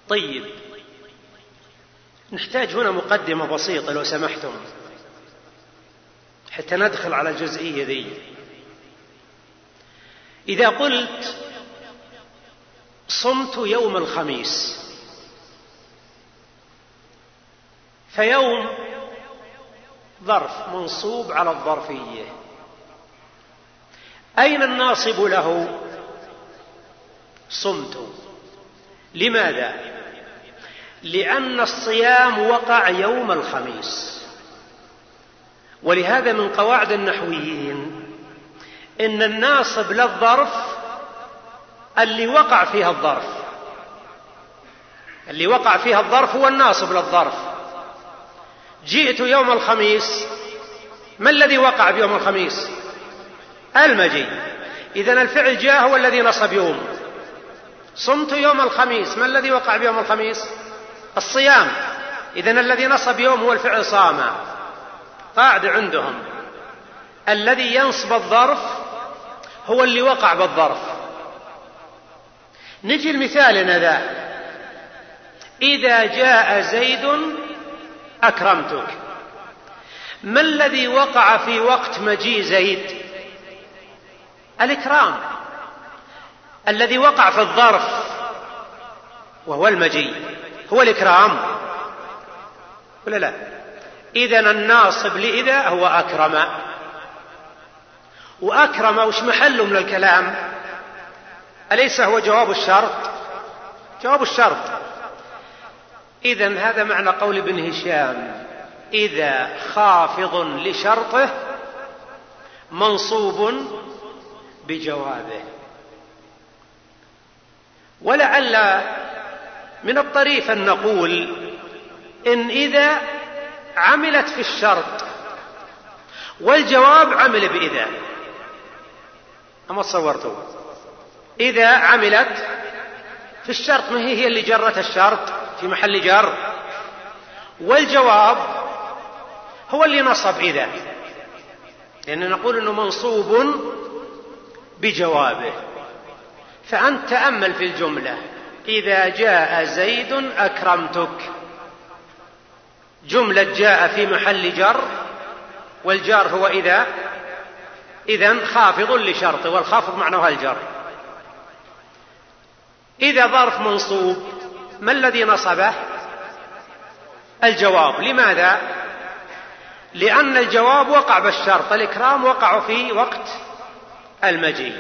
طيب، نحتاج هنا مقدمة بسيطة لو سمحتم حتى ندخل على الجزئية ذي. إذا قلت صمت يوم الخميس، فيوم ظرف منصوب على الظرفية، أين الناصب له؟ صمت. لماذا؟ لأن الصيام وقع يوم الخميس، ولهذا من قواعد النحويين إن الناصب للظرف اللي وقع فيها الظرف، اللي وقع فيها الظرف هو الناصب للظرف. جئت يوم الخميس، ما الذي وقع بيوم الخميس؟ المجيء. إذن الفعل جاء هو الذي نصب يوم. صمت يوم الخميس، ما الذي وقع بيوم الخميس؟ الصيام. إذن الذي نصب يوم هو الفعل صام. قاعدة عندهم الذي ينصب الظرف هو اللي وقع بالظرف. نجي المثال ذا: إذا جاء زيد أكرمتك. ما الذي وقع في وقت مجيء زيد؟ الإكرام. الذي وقع في الظرف وهو المجيء هو الإكرام، ولا لا؟ إذن الناصب لإذا هو أكرم. وأكرم وش محله من الكلام؟ أليس هو جواب الشرط؟ جواب الشرط. إذن هذا معنى قول ابن هشام: إذا خافض لشرطه منصوب بجوابه. ولعل من الطريف أن نقول إن إذا عملت في الشرط والجواب عمل بإذا، أما تصورتوا إذا عملت في الشرط، ما هي اللي جرت الشرط في محل جر، والجواب هو اللي نصب إذا، لأن نقول إنه منصوب بجوابه. فأنت تأمل في الجملة: إذا جاء زيد أكرمتك. جملة جاء في محل جر، والجار هو إذا. إذن خافض لشرط، والخافض معناه الجر. إذا ظرف منصوب، ما الذي نصبه؟ الجواب. لماذا؟ لأن الجواب وقع بالشرط، الإكرام وقع في وقت المجيء.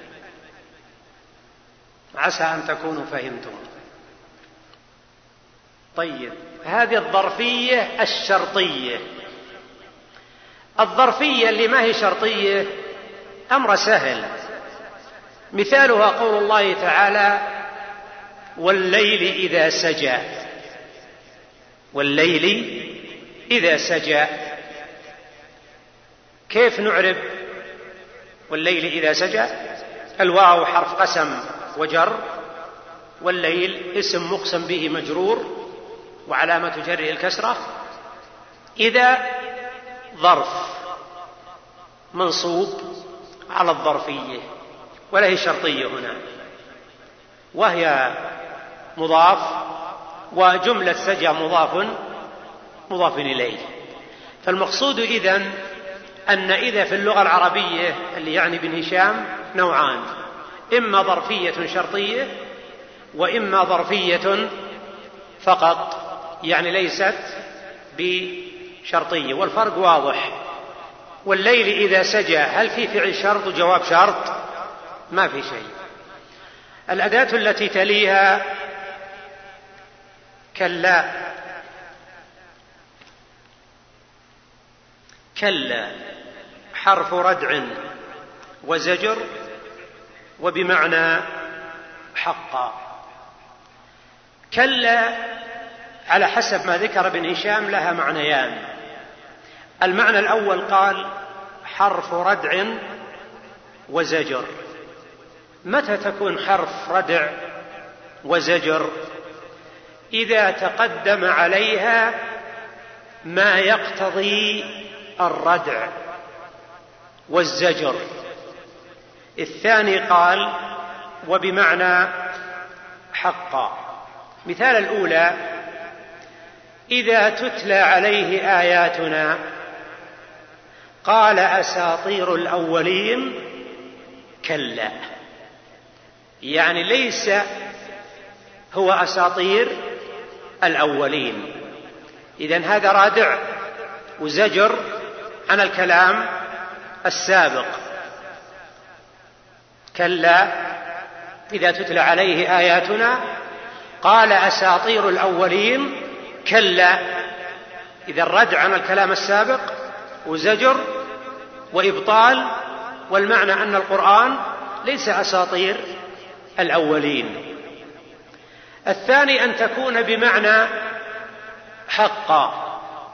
عسى أن تكونوا فهمتم. طيب، هذه الظرفية الشرطية. الظرفية اللي ما هي شرطية أمر سهل. مثالها قول الله تعالى: والليل إذا سجى. والليل إذا سجى. كيف نعرب والليل إذا سجى؟ الواو حرف قسم وجر، والليل اسم مقسم به مجرور وعلامة جره الكسرة. إذا ظرف منصوب على الظرفية، ولا هي شرطية هنا، وهي مضاف، وجملة سجى مضاف إليه. فالمقصود إذن أن إذا في اللغة العربية اللي يعني ابن هشام نوعان: إما ظرفية شرطية، وإما ظرفية فقط، يعني ليست بشرطية. والفرق واضح. والليل إذا سجى، هل في فعل شرط وجواب شرط؟ ما في شيء. الأداة التي تليها كلا. كلا حرف ردع وزجر، وبمعنى حقا. كلا على حسب ما ذكر ابن هشام لها معنيان. المعنى الأول قال حرف ردع وزجر. متى تكون حرف ردع وزجر؟ إذا تقدم عليها ما يقتضي الردع والزجر. الثاني قال وبمعنى حقا. مثال الأولى: إذا تتلى عليه آياتنا قال أساطير الأولين كلا. يعني ليس هو أساطير الأولين. إذن هذا رادع وزجر عن الكلام السابق. كلا إذا تتلى عليه آياتنا قال أساطير الأولين كلا. إذا الردع عن الكلام السابق وزجر وإبطال، والمعنى أن القرآن ليس أساطير الأولين. الثاني أن تكون بمعنى حقا،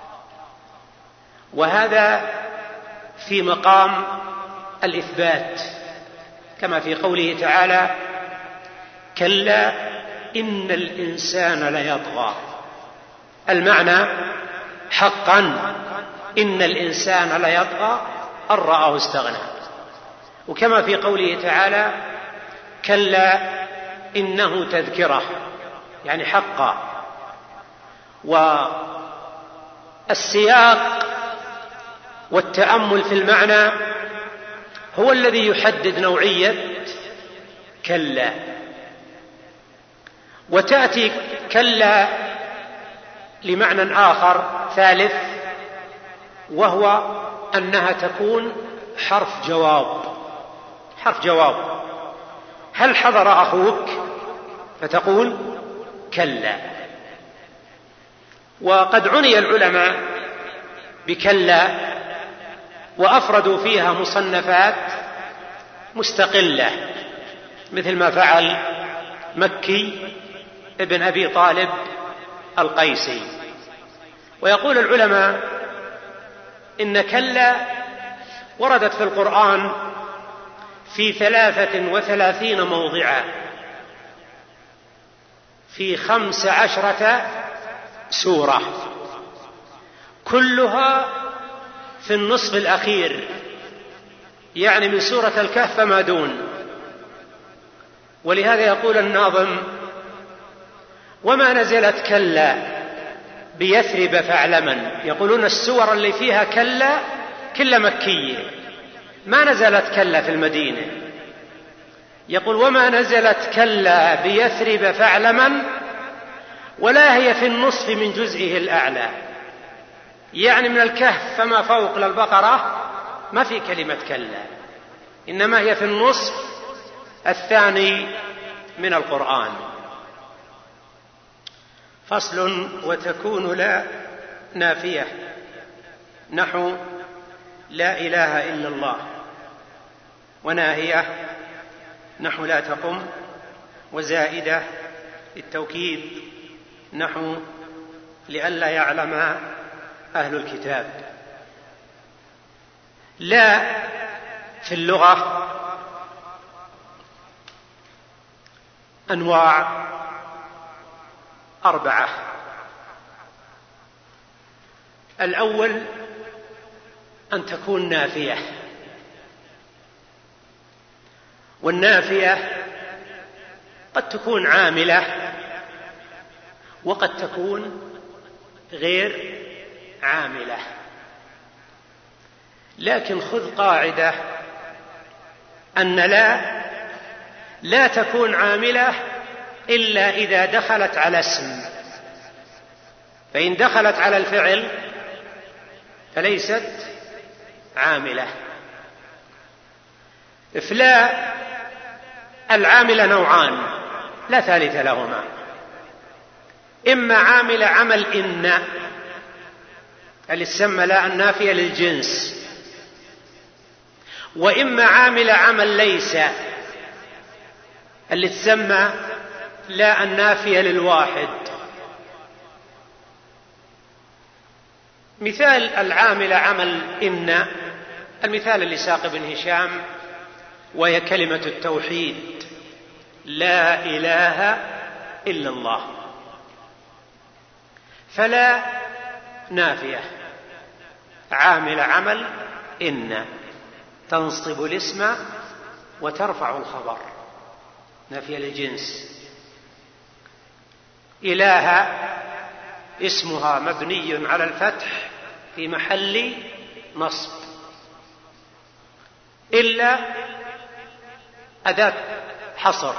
وهذا في مقام الإثبات، كما في قوله تعالى: كلا إن الإنسان ليطغى. المعنى حقا إن الإنسان ليطغى أن رآه استغنى. وكما في قوله تعالى: كلا إنه تذكرة، يعني حقا. والسياق والتأمل في المعنى هو الذي يحدد نوعية كلا. وتأتي كلا لمعنى آخر ثالث، وهو أنها تكون حرف جواب. حرف جواب: هل حضر أخوك؟ فتقول كلا. وقد عني العلماء بكلا وأفردوا فيها مصنفات مستقلة، مثل ما فعل مكي ابن أبي طالب القيسي. ويقول العلماء إن كلا وردت في القرآن في 33 موضعا في 15 سورة، كلها في النصف الأخير، يعني من سورة الكهف فما دون. ولهذا يقول الناظم: وما نزلت كلا بيثرب فاعلمن. يقولون السور اللي فيها كلا كلها مكية، ما نزلت كلا في المدينة. يقول: وما نزلت كلا بيثرب فاعلمن ولا هي في النصف من جزئه الأعلى. يعني من الكهف فما فوق للبقرة ما في كلمة كلا، إنما هي في النصف الثاني من القرآن. فصل: وتكون لا نافية نحو لا إله إلا الله، وناهية نحو لا تقم، وزائدة للتوكيد نحو لئلا يعلم أهل الكتاب. لا في اللغة أنواع 4. الأول أن تكون نافية، والنافية قد تكون عاملة وقد تكون غير عاملة. لكن خذ قاعدة أن لا تكون عاملة إلا إذا دخلت على اسم، فإن دخلت على الفعل فليست عاملة. فلا العاملة نوعان لا ثالث لهما: إما عاملة عمل إن اللي تسمى لا النافية للجنس، وإما عاملة عمل ليس اللي تسمى لا النافية للواحد. مثال العاملة عمل إن المثال اللي ساق ابن هشام، وهي كلمة التوحيد: لا إله إلا الله. فلا نافية عامل عمل إن تنصب الاسم وترفع الخبر، نافية للجنس. إله اسمها مبني على الفتح في محل نصب، إلا أداة حصر،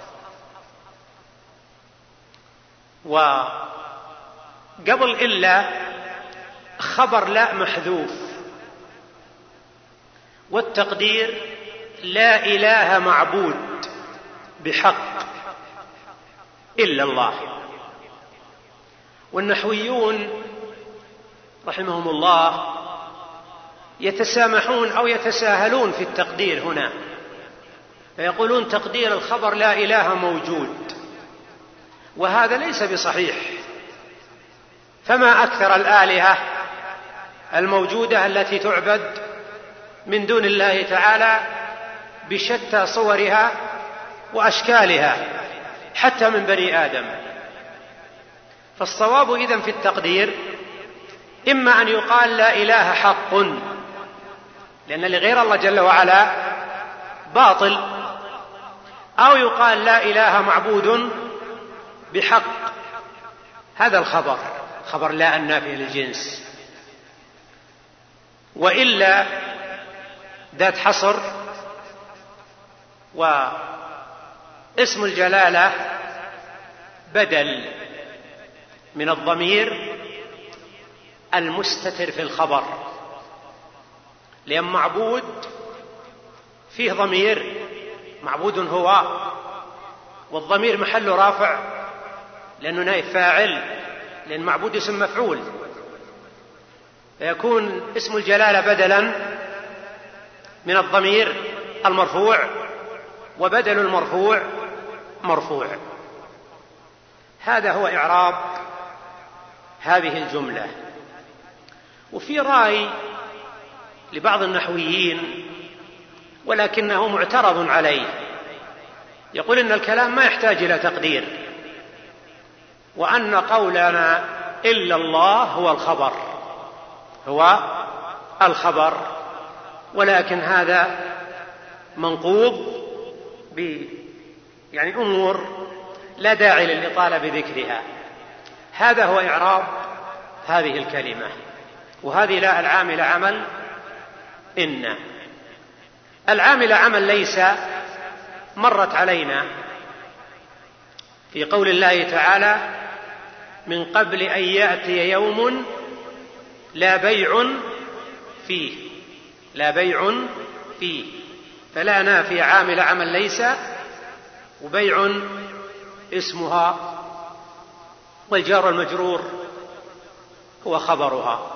وقبل إلا خبر لا محذوف، والتقدير لا إله معبود بحق إلا الله. والنحويون رحمهم الله يتسامحون أو يتساهلون في التقدير هنا، فيقولون تقدير الخبر لا إله موجود، وهذا ليس بصحيح. فما أكثر الآلهة الموجودة التي تعبد من دون الله تعالى بشتى صورها وأشكالها حتى من بني آدم. فالصواب إذن في التقدير إما أن يقال لا إله حق، لأن لغير الله جل وعلا باطل، أو يقال لا إله معبود بحق. هذا الخبر، خبر لا النافية للجنس. وإلا ذات حصر، واسم الجلالة بدل من الضمير المستتر في الخبر، لأن معبود فيه ضمير، معبود هو، والضمير محل رافع لأنه نائب فاعل، لأن معبود اسم مفعول، فيكون اسم الجلالة بدلا من الضمير المرفوع، وبدل المرفوع مرفوع. هذا هو إعراب هذه الجملة. وفي رأي لبعض النحويين ولكنه معترض عليه، يقول إن الكلام ما يحتاج إلى تقدير، وأن قولنا إلا الله هو الخبر، هو الخبر، ولكن هذا منقوض يعني أمور لا داعي للإطالة بذكرها. هذا هو إعراب هذه الكلمة. وهذه لا العامل عمل إن. العامل عمل ليس مرت علينا في قول الله تعالى من قبل أن يأتي يوم لا بيع فيه، لا بيع فيه، فلا نافي عامل عمل ليس، وبيع اسمها، والجار المجرور هو خبرها.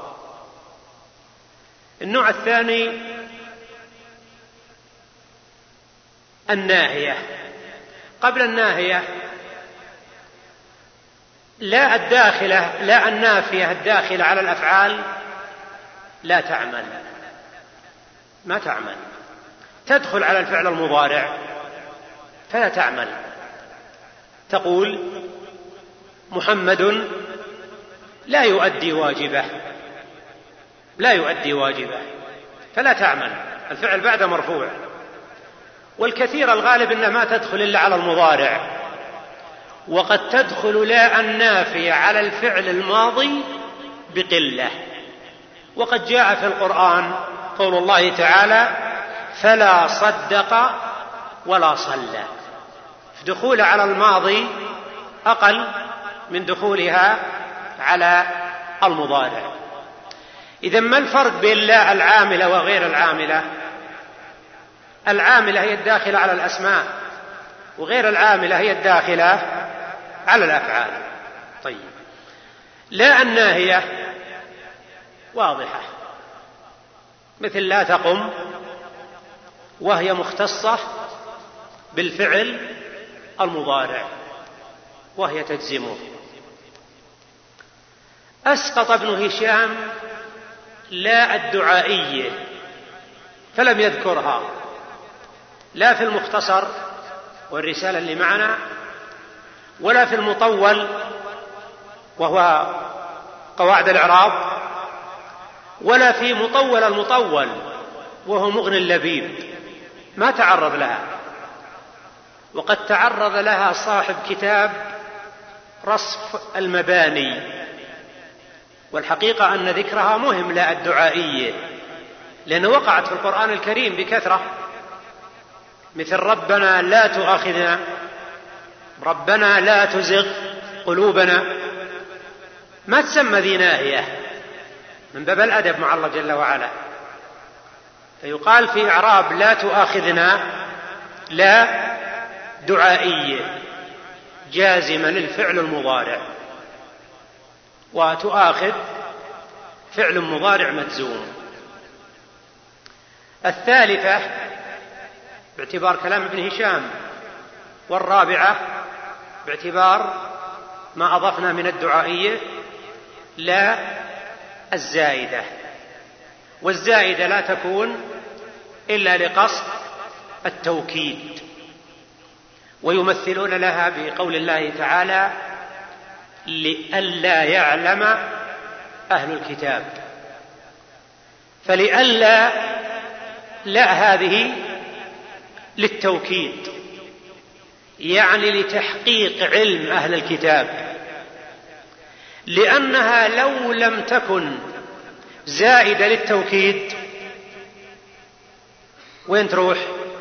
النوع الثاني الناهية. قبل الناهية لا الداخلة، لا النافية الداخلة على الأفعال لا تعمل، ما تعمل، تدخل على الفعل المضارع فلا تعمل. تقول محمد لا يؤدي واجبه، لا يؤدي واجبه، فلا تعمل، الفعل بعد مرفوع. والكثير الغالب إنها ما تدخل إلا على المضارع، وقد تدخل لا النافية على الفعل الماضي بقلة. وقد جاء في القرآن قول الله تعالى فلا صدق ولا صلى، دخول على الماضي أقل من دخولها على المضارع. إذن ما الفرق بين لا العاملة وغير العاملة؟ العاملة هي الداخلة على الأسماء، وغير العاملة هي الداخلة على الأفعال. طيب، لا الناهية واضحة، مثل لا تقم، وهي مختصة بالفعل المضارع وهي تجزمه. أسقط ابن هشام لا الدعائية فلم يذكرها لا في المختصر والرسالة اللي معنا، ولا في المطول وهو قواعد الإعراب، ولا في مطول المطول وهو مغني اللبيب، ما تعرض لها. وقد تعرض لها صاحب كتاب رصف المباني، والحقيقة أن ذكرها مهم لا الدعائية، لأنه وقعت في القرآن الكريم بكثرة، مثل ربنا لا تؤاخذنا، ربنا لا تزغ قلوبنا، ما تسمى ذي ناهية من باب الأدب مع الله جل وعلا، فيقال في إعراب لا تؤاخذنا لا دعائية جازمة للفعل المضارع، وتؤاخذ فعل مضارع مجزوم. الثالثة باعتبار كلام ابن هشام، والرابعة باعتبار ما أضفنا من الدعائية لا الزائدة، والزائدة لا تكون إلا لقصد التوكيد، ويمثلون لها بقول الله تعالى لئلا يعلم أهل الكتاب، فلئلا لا هذه للتوكيد، يعني لتحقيق علم أهل الكتاب، لأنها لو لم تكن زائدة للتوكيد وين تروح؟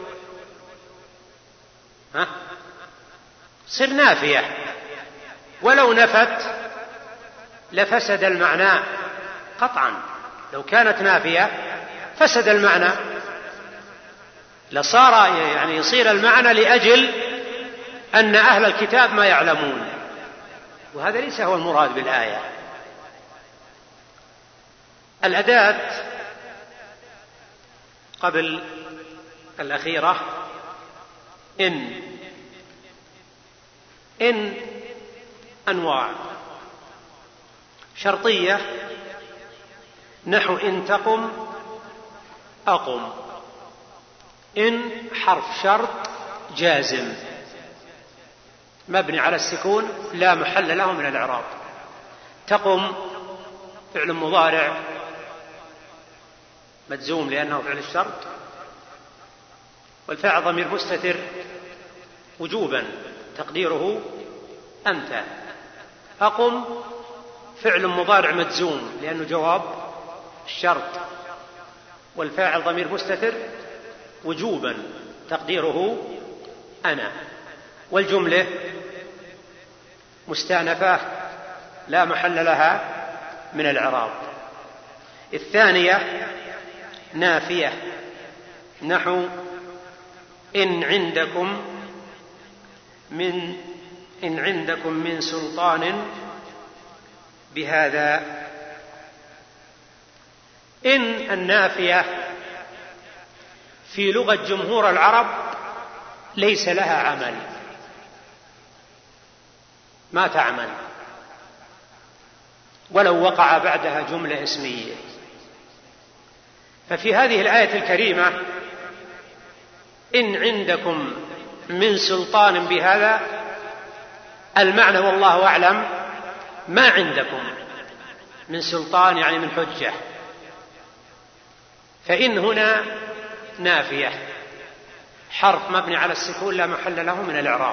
صير نافية، ولو نفت لفسد المعنى قطعا، لو كانت نافية فسد المعنى، لصار يعني يصير المعنى لأجل أن أهل الكتاب ما يعلمون، وهذا ليس هو المراد بالآية. الأداة قبل الأخيرة إن أنواع شرطية، نحو إن تقم أقم، إن حرف شرط جازم مبني على السكون لا محل له من الإعراب، تقم فعل مضارع مجزوم لأنه فعل الشرط، والفاعل ضمير مستتر وجوبا تقديره أنت، أقم فعل مضارع مجزوم لأنه جواب الشرط، والفاعل ضمير مستتر وجوبا تقديره أنا، والجملة مستأنفة لا محل لها من الإعراب. الثانية نافية، نحو إن عندكم من سلطان بهذا. إن النافية في لغة جمهور العرب ليس لها عمل، ما تعمل ولو وقع بعدها جملة اسمية، ففي هذه الآية الكريمة إن عندكم من سلطان بهذا، المعنى والله أعلم ما عندكم من سلطان يعني من حجة، فإن هنا نافية حرف مبني على السكون لا محل له من الإعراب،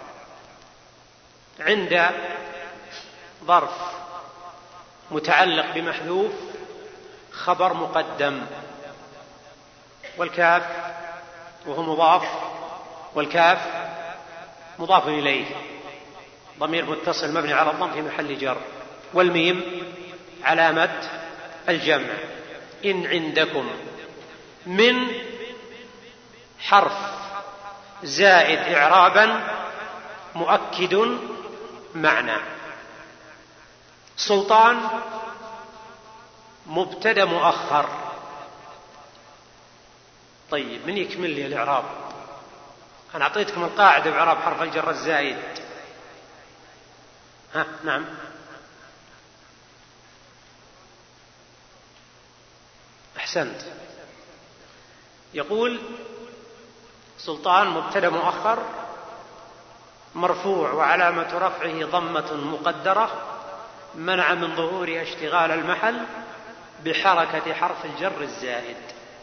عند ظرف متعلق بمحذوف خبر مقدم، والكاف وهو مضاف، والكاف مضاف إليه ضمير متصل مبني على الضم في محل جر، والميم علامة الجمع. إن عندكم من حرف زائد إعرابا مؤكد معنى، سلطان مبتدأ مؤخر. طيب من يكمل لي الإعراب؟ أنا أعطيتكم القاعدة بإعراب حرف الجر الزائد. نعم، أحسنت. يقول سلطان مبتدأ مؤخر مرفوع وعلامة رفعه ضمة مقدرة منع من ظهور اشتغال المحل بحركة حرف الجر الزائد.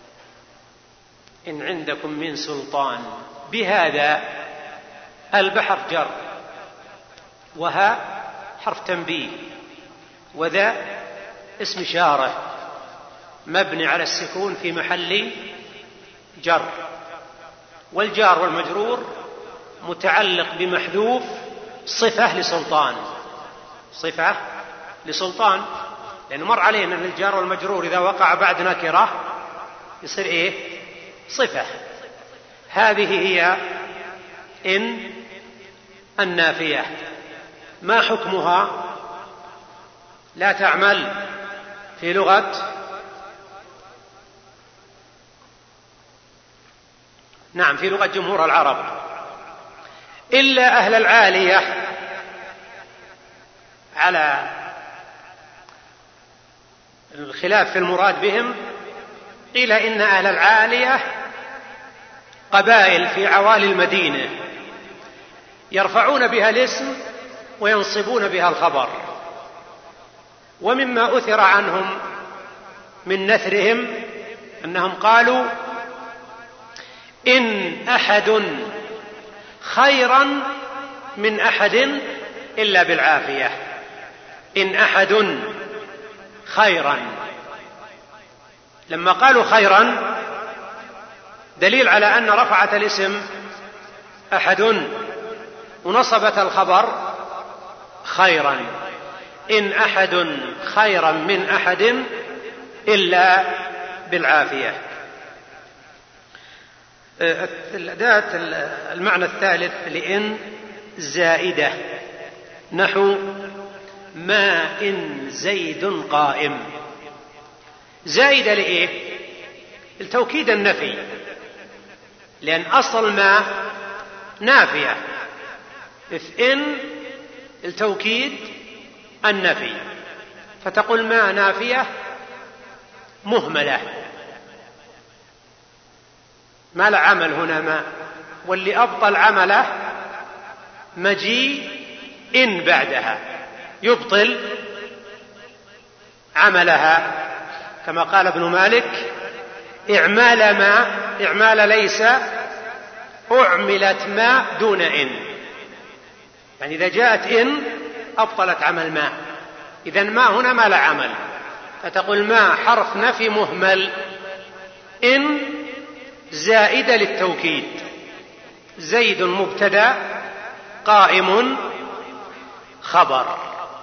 إن عندكم من سلطان بهذا، البحر جر وها حرف تنبيه، وذا اسم إشارة مبني على السكون في محل جر، والجار والمجرور متعلق بمحذوف صفة لسلطان، صفة لسلطان، لأنه مر علينا أن الجار والمجرور إذا وقع بعد نكرة يصير إيه؟ صفة. هذه هي إن النافية. ما حكمها؟ لا تعمل في لغة في لغة جمهور العرب إلا أهل العالية، على الخلاف في المراد بهم. قيل إن أهل العالية قبائل في عوالي المدينة يرفعون بها الاسم وينصبون بها الخبر. ومما أثر عنهم من نثرهم أنهم قالوا إن أحد خيرا من أحد إلا بالعافية، إن أحد خيرا. لما قالوا خيرا دليل على أن رفعت الاسم أحد ونصبت الخبر خيرا، إن أحد خيرا من أحد إلا بالعافية. الأداة المعنى الثالث لإن زائدة، نحو ما إن زيد قائم. زائدة لإيه؟ التوكيد النفي، لأن أصل ما نافية، في إن التوكيد النفي، فتقول ما نافية مهملة، ما لا عمل هنا ما، واللي أبطل عمله مجيء إن بعدها يبطل عملها، كما قال ابن مالك إعمال ما إعمال ليس أعملت ما دون إن، يعني إذا جاءت إن أبطلت عمل ما، إذن ما هنا ما لا عمل، فتقول ما حرف نفي مهمل، إن زائدة للتوكيد، زيد مبتدأ قائم خبر،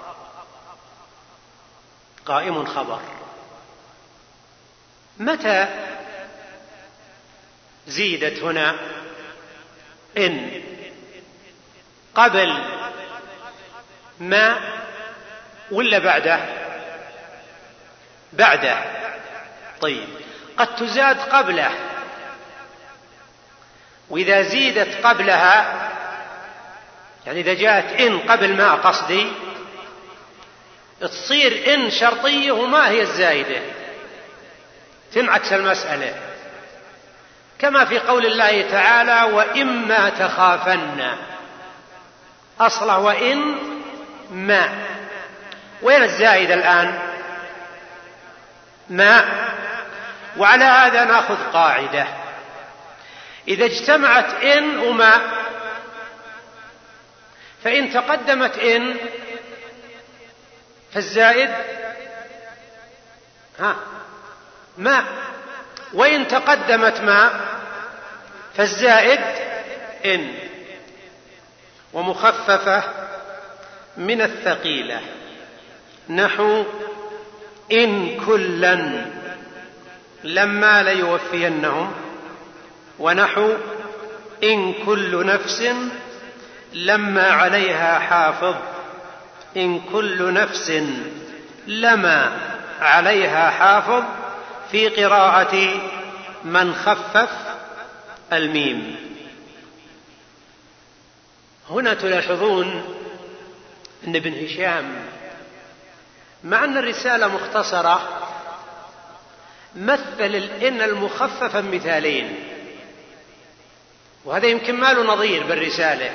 قائم خبر. متى زيدت هنا إن؟ قبل ما ولا بعده؟ بعده. طيب قد تزاد قبله، وإذا زيدت قبلها، يعني إذا جاءت إن قبل ما قصدي، تصير إن شرطية وما هي الزائدة، تنعكس المسألة، كما في قول الله تعالى وإما تخافن، أصله وإن ما، وين الزائدة الآن؟ ما. وعلى هذا نأخذ قاعدة، إذا اجتمعت إن وما، فإن تقدمت إن فالزائد ما، وإن تقدمت ما فالزائد إن، ومخففة من الثقيلة، نحو إن كلا لما ليوفينهم، ونحو إن كل نفس لما عليها حافظ، إن كل نفس لما عليها حافظ، في قراءة من خفف الميم. هنا تلاحظون أن ابن هشام مع أن الرسالة مختصرة مثل الإن المخففة مثالين، وهذا يمكن ما له نظير بالرسالة.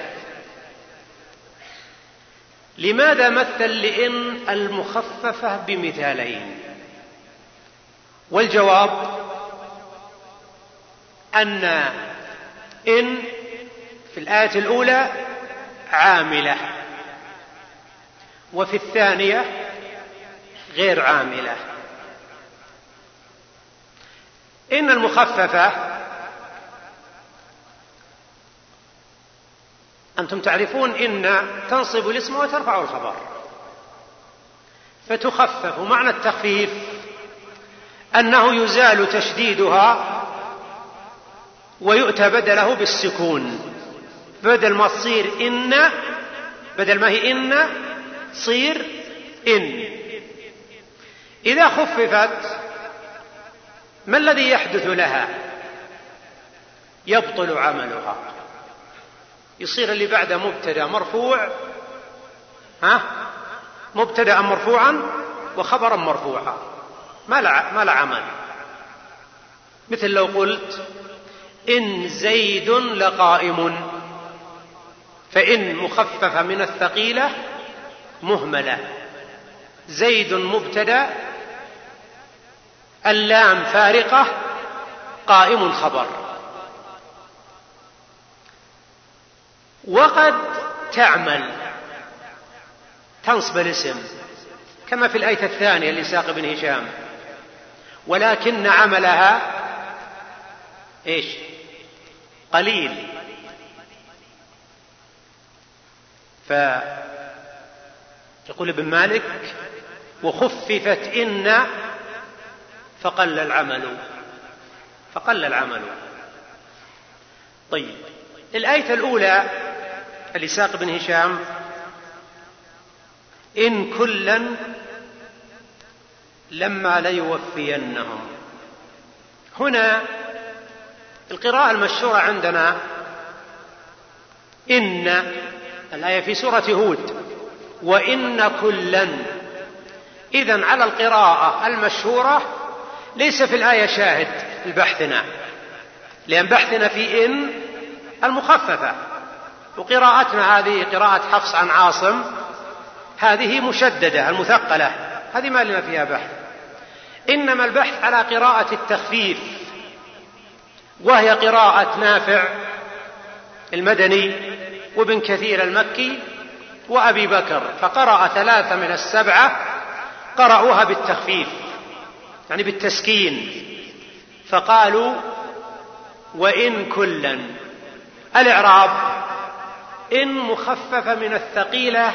لماذا مثل لإن المخففة بمثالين؟ والجواب أن إن في الآية الأولى عاملة وفي الثانية غير عاملة. إن المخففة أنتم تعرفون إن تنصب الاسم وترفع الخبر، فتخفف. معنى التخفيف أنه يزال تشديدها ويؤتى بدله بالسكون، بدل ما تصير إن، بدل ما هي إن تصير إن. إذا خففت ما الذي يحدث لها؟ يبطل عملها، يصير اللي بعده مبتدأ مرفوع، مبتدأ مرفوعا وخبرا مرفوعا، ما لا عمل. مثل لو قلت إن زيد لقائم، فإن مخففة من الثقيلة مهملة، زيد مبتدأ، اللام فارقة، قائم خبر. وقد تعمل تنصب الاسم كما في الآية الثانية لساق بن هشام، ولكن عملها إيش؟ قليل. فيقول ابن مالك وخففت إن فقل العمل. طيب، الآية الأولى لساق بن هشام إن كلا لما ليوفينهم، هنا القراءة المشهورة عندنا إن الآية في سورة هود وإن كلا. إذن على القراءة المشهورة ليس في الآية شاهد لبحثنا، لأن بحثنا في إن المخففة، وقراءتنا هذه قراءة حفص عن عاصم هذه مشددة المثقلة، هذه ما لنا فيها بحث. إنما البحث على قراءة التخفيف، وهي قراءة نافع المدني وابن كثير المكي وأبي بكر، فقرأ 3 من 7 قرأوها بالتخفيف يعني بالتسكين، فقالوا وإن كلا. الإعراب إن مخففة من الثقيلة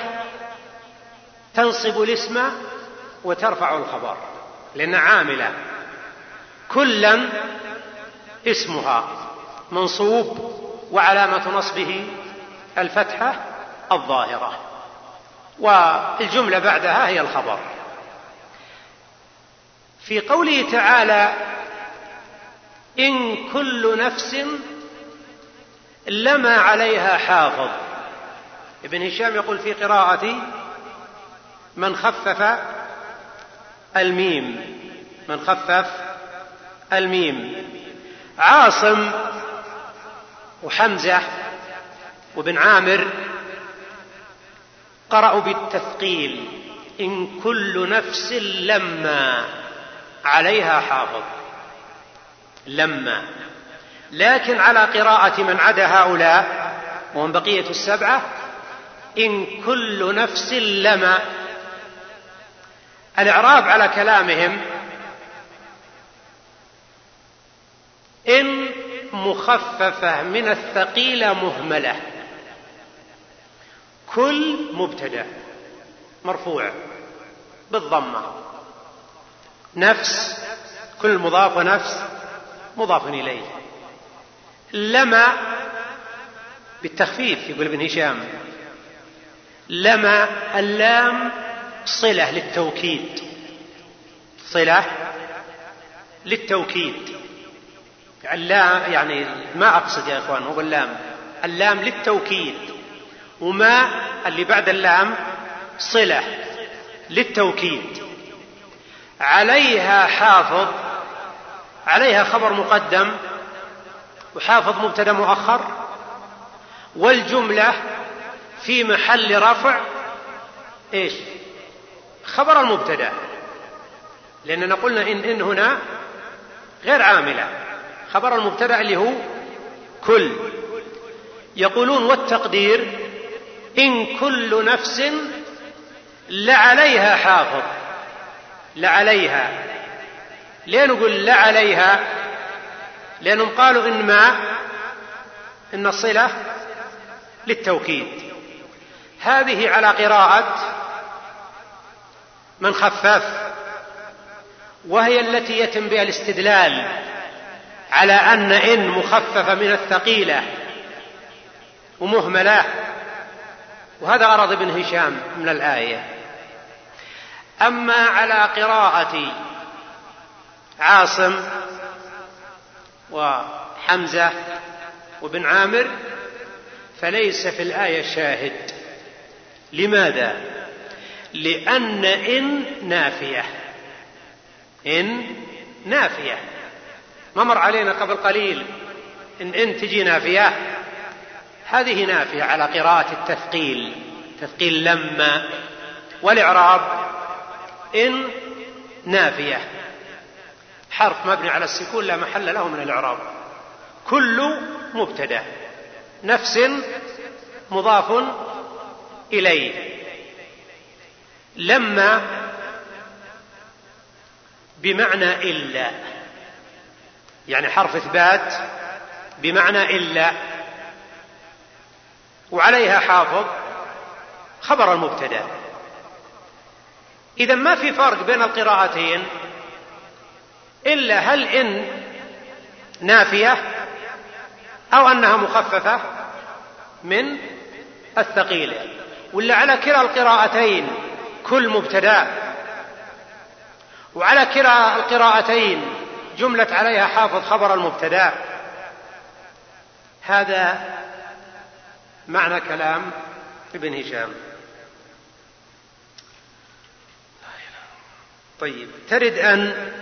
تنصب الاسم وترفع الخبر لأنها عاملة. كلا اسمها منصوب وعلامة نصبه الفتحة الظاهرة، والجملة بعدها هي الخبر. في قوله تعالى إن كل نفس لما عليها حافظ، ابن هشام يقول في قراءتي من خفف الميم، من خفف الميم. عاصم وحمزة وابن عامر قرأوا بالتثقيل إن كل نفس لما عليها حافظ، لما. لكن على قراءة من عدا هؤلاء وهم بقية 7 إن كل نفس لما. الإعراب على كلامهم إن مخففة من الثقيلة مهملة، كل مبتدأ مرفوع بالضمة، نفس كل مضاف ونفس مضاف إليه. لما بالتخفيف يقول ابن هشام، لما اللام صلة للتوكيد، صلة للتوكيد. اللام يعني ما أقصد يا إخوان هو اللام للتوكيد، وما اللي بعد اللام صلة للتوكيد. عليها حافظ، عليها خبر مقدم وحافظ مبتدأ مؤخر، والجملة في محل رفع إيش؟ خبر المبتدأ، لأننا قلنا إن هنا غير عاملة، خبر المبتدأ اللي هو كل. يقولون والتقدير إن كل نفس لعليها حافظ. لعليها. ليه نقول لعليها؟ لأنهم قالوا إن الصلة للتوكيد. هذه على قراءة من خفف، وهي التي يتم بها الاستدلال على أن إن مخففة من الثقيلة ومهملة، وهذا غرض ابن هشام من الآية. أما على قراءة عاصم وحمزة وابن عامر فليس في الآية شاهد. لماذا؟ لأن إن نافية. إن نافية. ما مر علينا قبل قليل إن تجي نافية؟ هذه نافية على قراءة التثقيل، تثقيل لما. والإعراب إن نافية حرف مبني على السكون لا محل له من الإعراب. كل مبتدأ، نفس مضاف إليه. لما بمعنى إلا، يعني حرف إثبات بمعنى إلا، وعليها حافظ خبر المبتدأ. إذا ما في فرق بين القراءتين، إلا هل إن نافية أو أنها مخففة من الثقيلة، ولا على كلا القراءتين كل مبتدأ، وعلى كلا القراءتين جملة عليها حافظ خبر المبتدأ. هذا معنى كلام ابن هشام. طيب، ترد أن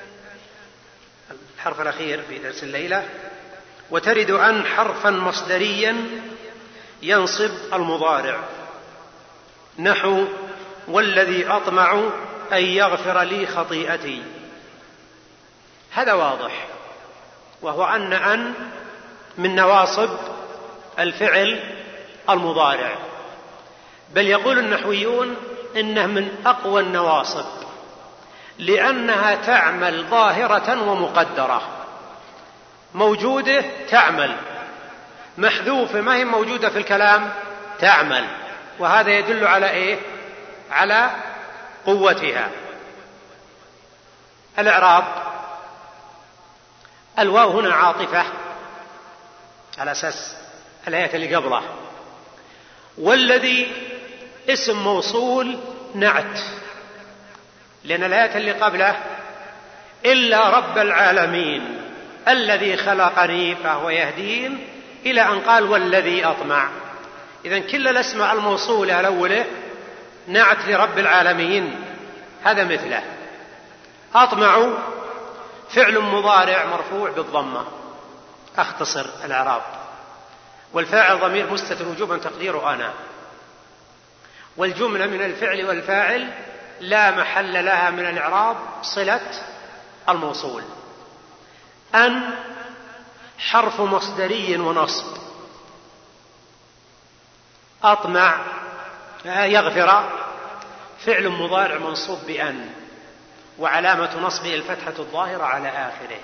الحرف الأخير في درس الليلة، وترد أن حرفا مصدريا ينصب المضارع، نحو والذي أطمع أن يغفر لي خطيئتي. هذا واضح، وهو أن من نواصب الفعل المضارع، بل يقول النحويون إنه من أقوى النواصب، لأنها تعمل ظاهرة ومقدرة. موجودة تعمل، محذوفة ما هي موجودة في الكلام تعمل، وهذا يدل على إيه؟ على قوتها. الإعراب: الواو هنا عاطفة على أساس الآية اللي قبله، والذي اسم موصول نعت، لأن الآية اللي قبله إلا رب العالمين الذي خلقني فهو يهدين، إلى أن قال والذي أطمع. إذن كل الأسماء الموصولة الأولى نعت لرب العالمين، هذا مثله. أطمع فعل مضارع مرفوع بالضمة، أختصر الإعراب، والفاعل ضمير مستتر وجوبا تقديره أنا، والجملة من الفعل والفاعل لا محل لها من الإعراب صلة الموصول. أن حرف مصدري ونصب. أطمع يغفر فعل مضارع منصوب بأن، وعلامة نصبه الفتحة الظاهرة على آخره،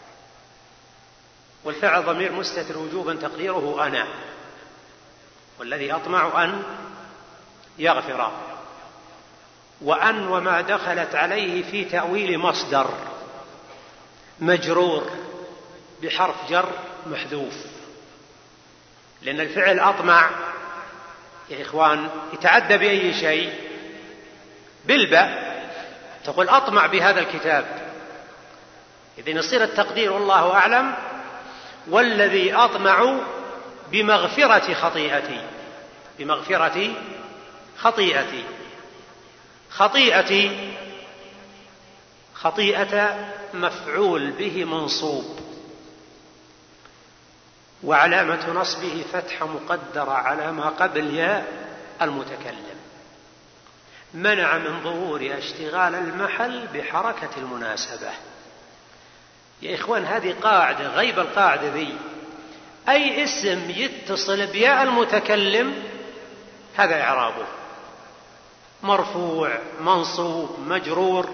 والفعل ضمير مستتر وجوبا تقديره أنا، والذي أطمع أن يغفر. وأن وما دخلت عليه في تأويل مصدر مجرور بحرف جر محذوف، لأن الفعل أطمع يا إخوان يتعدى بأي شيء؟ بالباء، تقول أطمع بهذا الكتاب، إذن يصير التقدير والله أعلم والذي أطمع بمغفرة خطيئتي. بمغفرة خطيئتي. خطيئتي خطيئة مفعول به منصوب، وعلامة نصبه فتحة مقدرة على ما قبل ياء المتكلم، منع من ظهور اشتغال المحل بحركة المناسبة. يا إخوان هذه قاعدة، غيب القاعدة ذي، أي اسم يتصل بياء المتكلم هذا إعرابه، مرفوع منصوب مجرور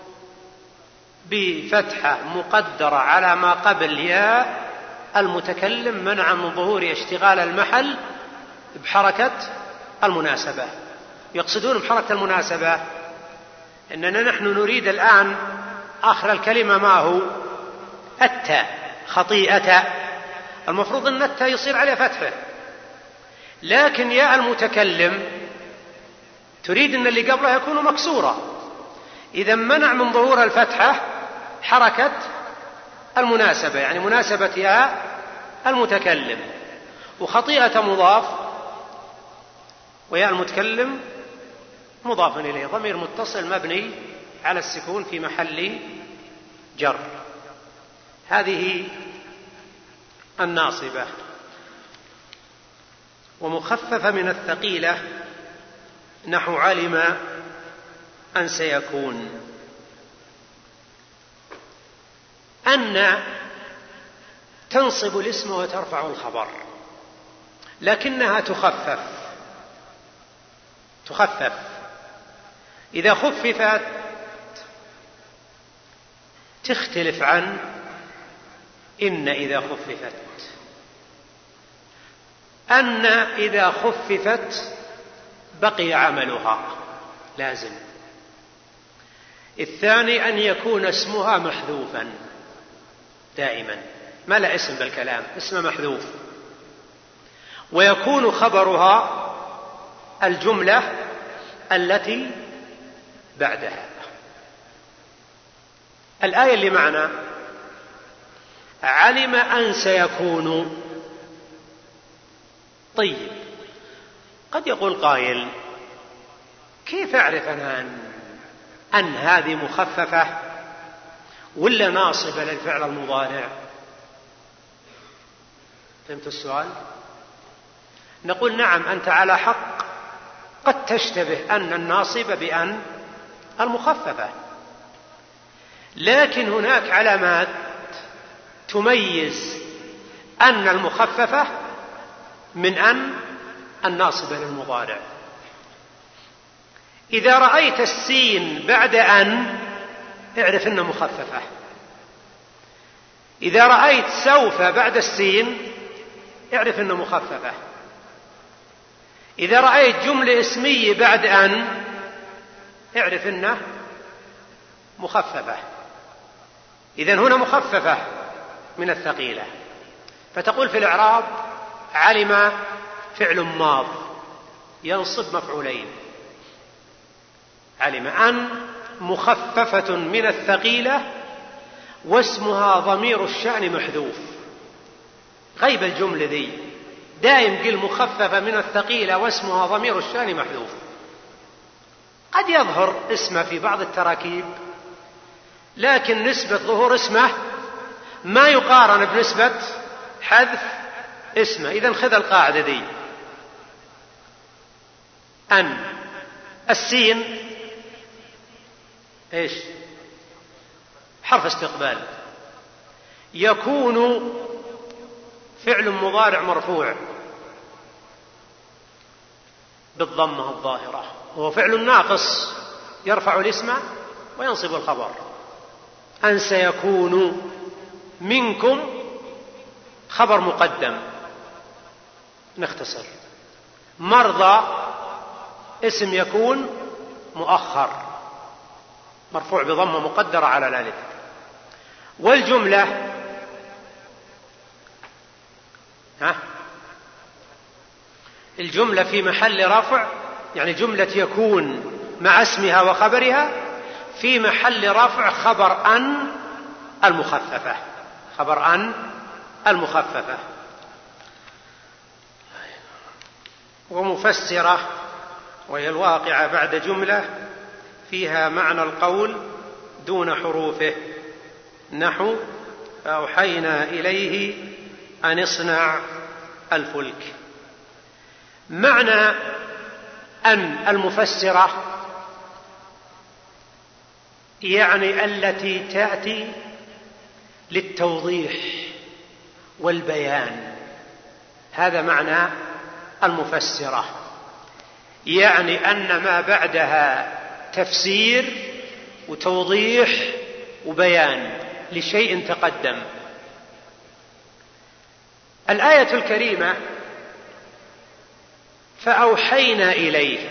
بفتحة مقدرة على ما قبل ياء المتكلم منع من ظهور اشتغال المحل بحركة المناسبة. يقصدون بحركة المناسبة أننا نحن نريد الآن آخر الكلمة ما هو؟ التاء، خطيئة. المفروض أن التاء يصير عليه فتحة، لكن ياء المتكلم تريد أن اللي قبله يكون مكسورة، إذا منع من ظهور الفتحة حركة المناسبة، يعني مناسبة ياء المتكلم. وخطيئة مضاف وياء المتكلم مضاف إليه، ضمير متصل مبني على السكون في محل جر. هذه الناصبة. ومخففة من الثقيلة نحو علم أن سيكون. أن تنصب الاسم وترفع الخبر، لكنها تخفف. إذا خففت تختلف عن إن إذا خففت. أن إذا خففت بقي عملها لازم. الثاني أن يكون اسمها محذوفا دائما، ما لا اسم بالكلام، اسم محذوف. ويكون خبرها الجملة التي بعدها. الآية اللي معنا علم أن سيكون. طيب، قد يقول قائل كيف أعرف أنا أن هذه مخففة ولا ناصبة للفعل المضارع؟ فهمت السؤال؟ نقول نعم، أنت على حق، قد تشتبه أن الناصبة بأن المخففة، لكن هناك علامات تميز أن المخففة من أن الناصبة للمضارع. إذا رأيت السين بعد أن اعرف أنها مخففة. إذا رأيت سوف بعد السين اعرف أنها مخففة. إذا رأيت جملة اسمية بعد أن اعرف أنها مخففة. إذن هنا مخففة من الثقيلة. فتقول في الإعراب علم فعل ماض ينصب مفعولين. علم أن مخففة من الثقيلة واسمها ضمير الشأن محذوف. غيب الجملة ذي دائم قل مخففة من الثقيلة واسمها ضمير الشأن محذوف. قد يظهر اسمه في بعض التراكيب، لكن نسبة ظهور اسمه ما يقارن بنسبة حذف اسمه. إذن خذ القاعدة دي، أن السين إيش؟ حرف استقبال، يكون فعل مضارع مرفوع بالضمة الظاهرة، وهو فعل ناقص يرفع الاسم وينصب الخبر. أن سيكون منكم خبر مقدم، نختصر. مرضى اسم يكون مؤخر مرفوع بضمة مقدرة على الألف. والجملة الجملة في محل رفع، يعني جملة يكون مع اسمها وخبرها في محل رفع خبر أن المخففة. خبر أن المخففة. ومفسرة وهي الواقعة بعد جملة فيها معنى القول دون حروفه، نحو فأوحينا إليه أن اصنع الفلك. معنى أن المفسرة يعني التي تأتي للتوضيح والبيان، هذا معنى المفسرة. يعني أن ما بعدها تفسير وتوضيح وبيان لشيء تقدم. الآية الكريمة فأوحينا إليه،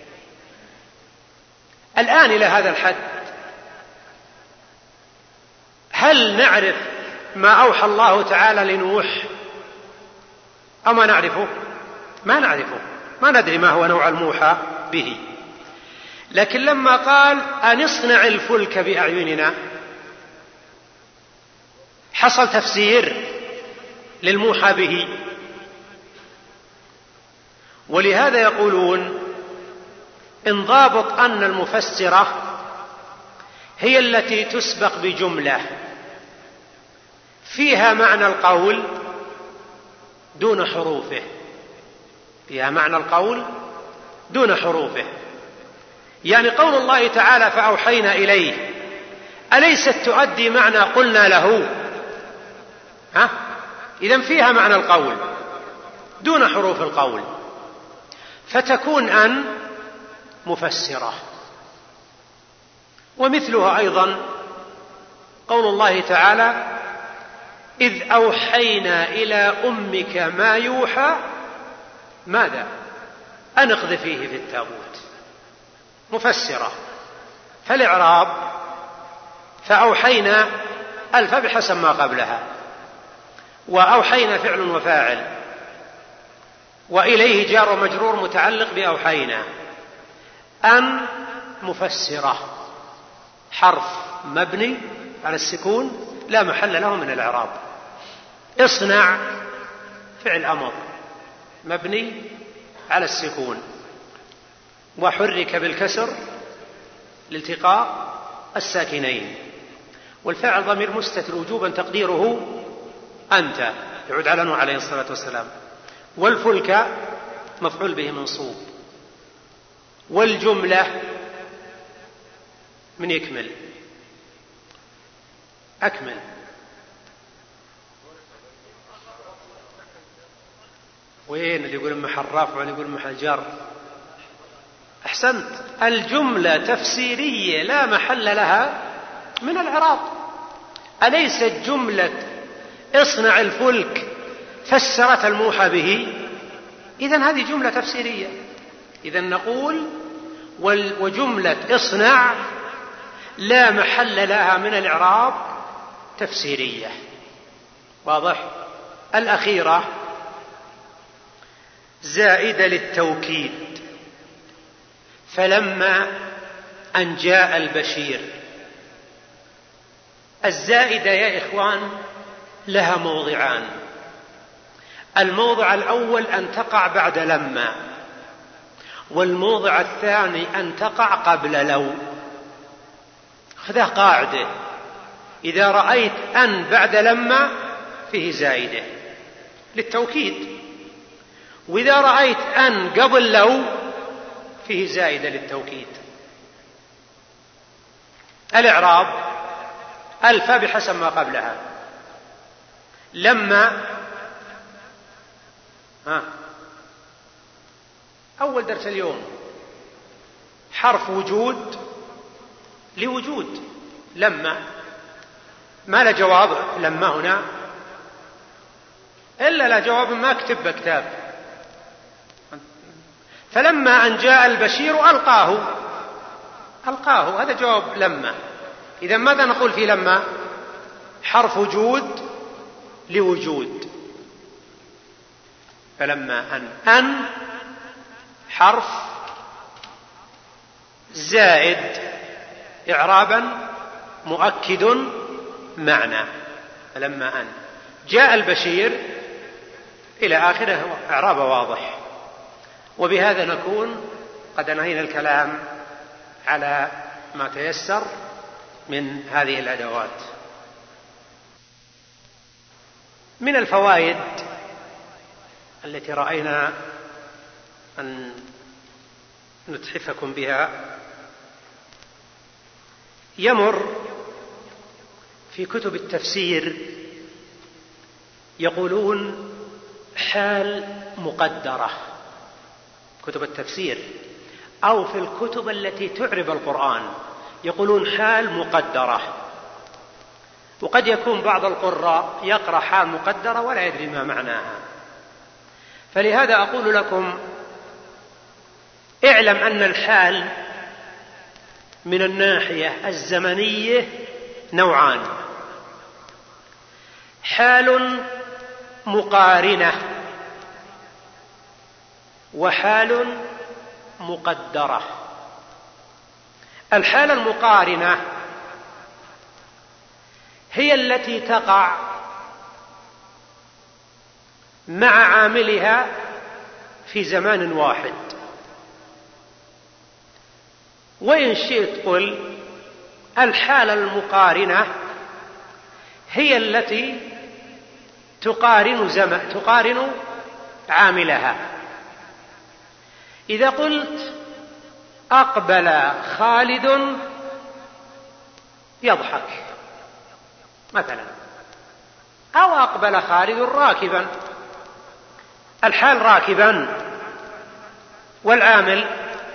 الآن إلى هذا الحد هل نعرف ما أوحى الله تعالى لنوح أو ما نعرفه؟ ما نعرفه، ما ندري ما هو نوع الموحى به. لكن لما قال أن اصنع الفلك بأعيننا حصل تفسير للموحى به. ولهذا يقولون إن ضابط أن المفسرة هي التي تسبق بجملة فيها معنى القول دون حروفه، فيها معنى القول دون حروفه. يعني قول الله تعالى فأوحينا إليه أليست تؤدي معنى قلنا له؟ إذن فيها معنى القول دون حروف القول، فتكون أن مفسرة. ومثلها أيضا قول الله تعالى إذ أوحينا إلى أمك ما يوحى ماذا؟ أن اقذفيه في التابوت، مفسرة. فالإعراب فأوحينا ألف بحسب ما قبلها، وأوحينا فعل وفاعل، وإليه جار ومجرور متعلق بأوحينا. أن مفسرة حرف مبني على السكون لا محل له من الإعراب. اصنع فعل أمر مبني على السكون وحرك بالكسر لالتقاء الساكنين، والفاعل ضمير مستتر وجوبا تقديره أنت، يعود على نوح عليه الصلاة والسلام. والفلك مفعول به منصوب. والجملة من يكمل أكمل وين اللي يقول محل رفع واللي يقول محل جر؟ أحسنت، الجملة تفسيرية لا محل لها من الإعراب. أليست جملة اصنع الفلك فسرت الموحى به؟ إذن هذه جملة تفسيرية. إذن نقول وجملة اصنع لا محل لها من الإعراب تفسيرية. واضح؟ الأخيرة زائدة للتوكيد، فلما أن جاء البشير. الزائدة يا إخوان لها موضعان. الموضع الأول أن تقع بعد لما، والموضع الثاني أن تقع قبل لو. خذها قاعدة، إذا رأيت أن بعد لما فيه زائدة للتوكيد، وإذا رأيت أن قبل لو فيه زائدة للتوكيد. الإعراب ألف بحسب ما قبلها. لما أول درس اليوم حرف وجود لوجود. لما ما لا جواب لما هنا إلا لا جواب ما كتب كتاب. فلما أن جاء البشير ألقاه هذا جواب لما. إذا ماذا نقول في لما؟ حرف وجود لوجود. فلما أن حرف زائد إعرابا مؤكد معنى. فلما أن جاء البشير إلى آخره إعراب واضح. وبهذا نكون قد أنهينا الكلام على ما تيسر من هذه الأدوات. من الفوائد التي رأينا أن نتحفكم بها، يمر في كتب التفسير يقولون حال مقدرة. كتب التفسير أو في الكتب التي تعرب القرآن يقولون حال مقدرة، وقد يكون بعض القراء يقرأ حال مقدرة ولا يدري ما معناها. فلهذا أقول لكم اعلم أن الحال من الناحية الزمنية نوعان: حال مقارنة وحال مقدرة. الحالة المقارنة هي التي تقع مع عاملها في زمان واحد، وإن شئت قل الحالة المقارنة هي التي تقارن عاملها. إذا قلت أقبل خالد يضحك مثلا، أو أقبل خالد راكبا، الحال راكبا، والعامل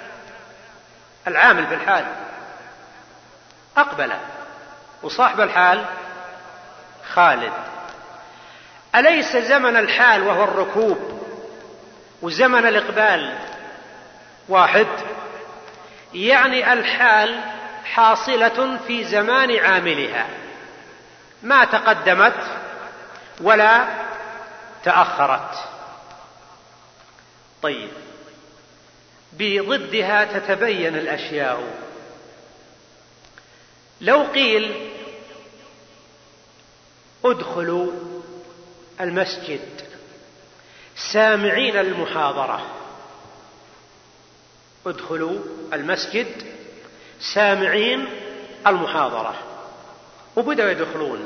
في الحال أقبل، وصاحب الحال خالد. أليس زمن الحال وهو الركوب وزمن الإقبال واحد؟ يعني الحال حاصلة في زمان عاملها، ما تقدمت ولا تأخرت. طيب، بضدها تتبين الأشياء. لو قيل ادخلوا المسجد سامعين المحاضرة، ادخلوا المسجد سامعين المحاضرة، وبدأوا يدخلون،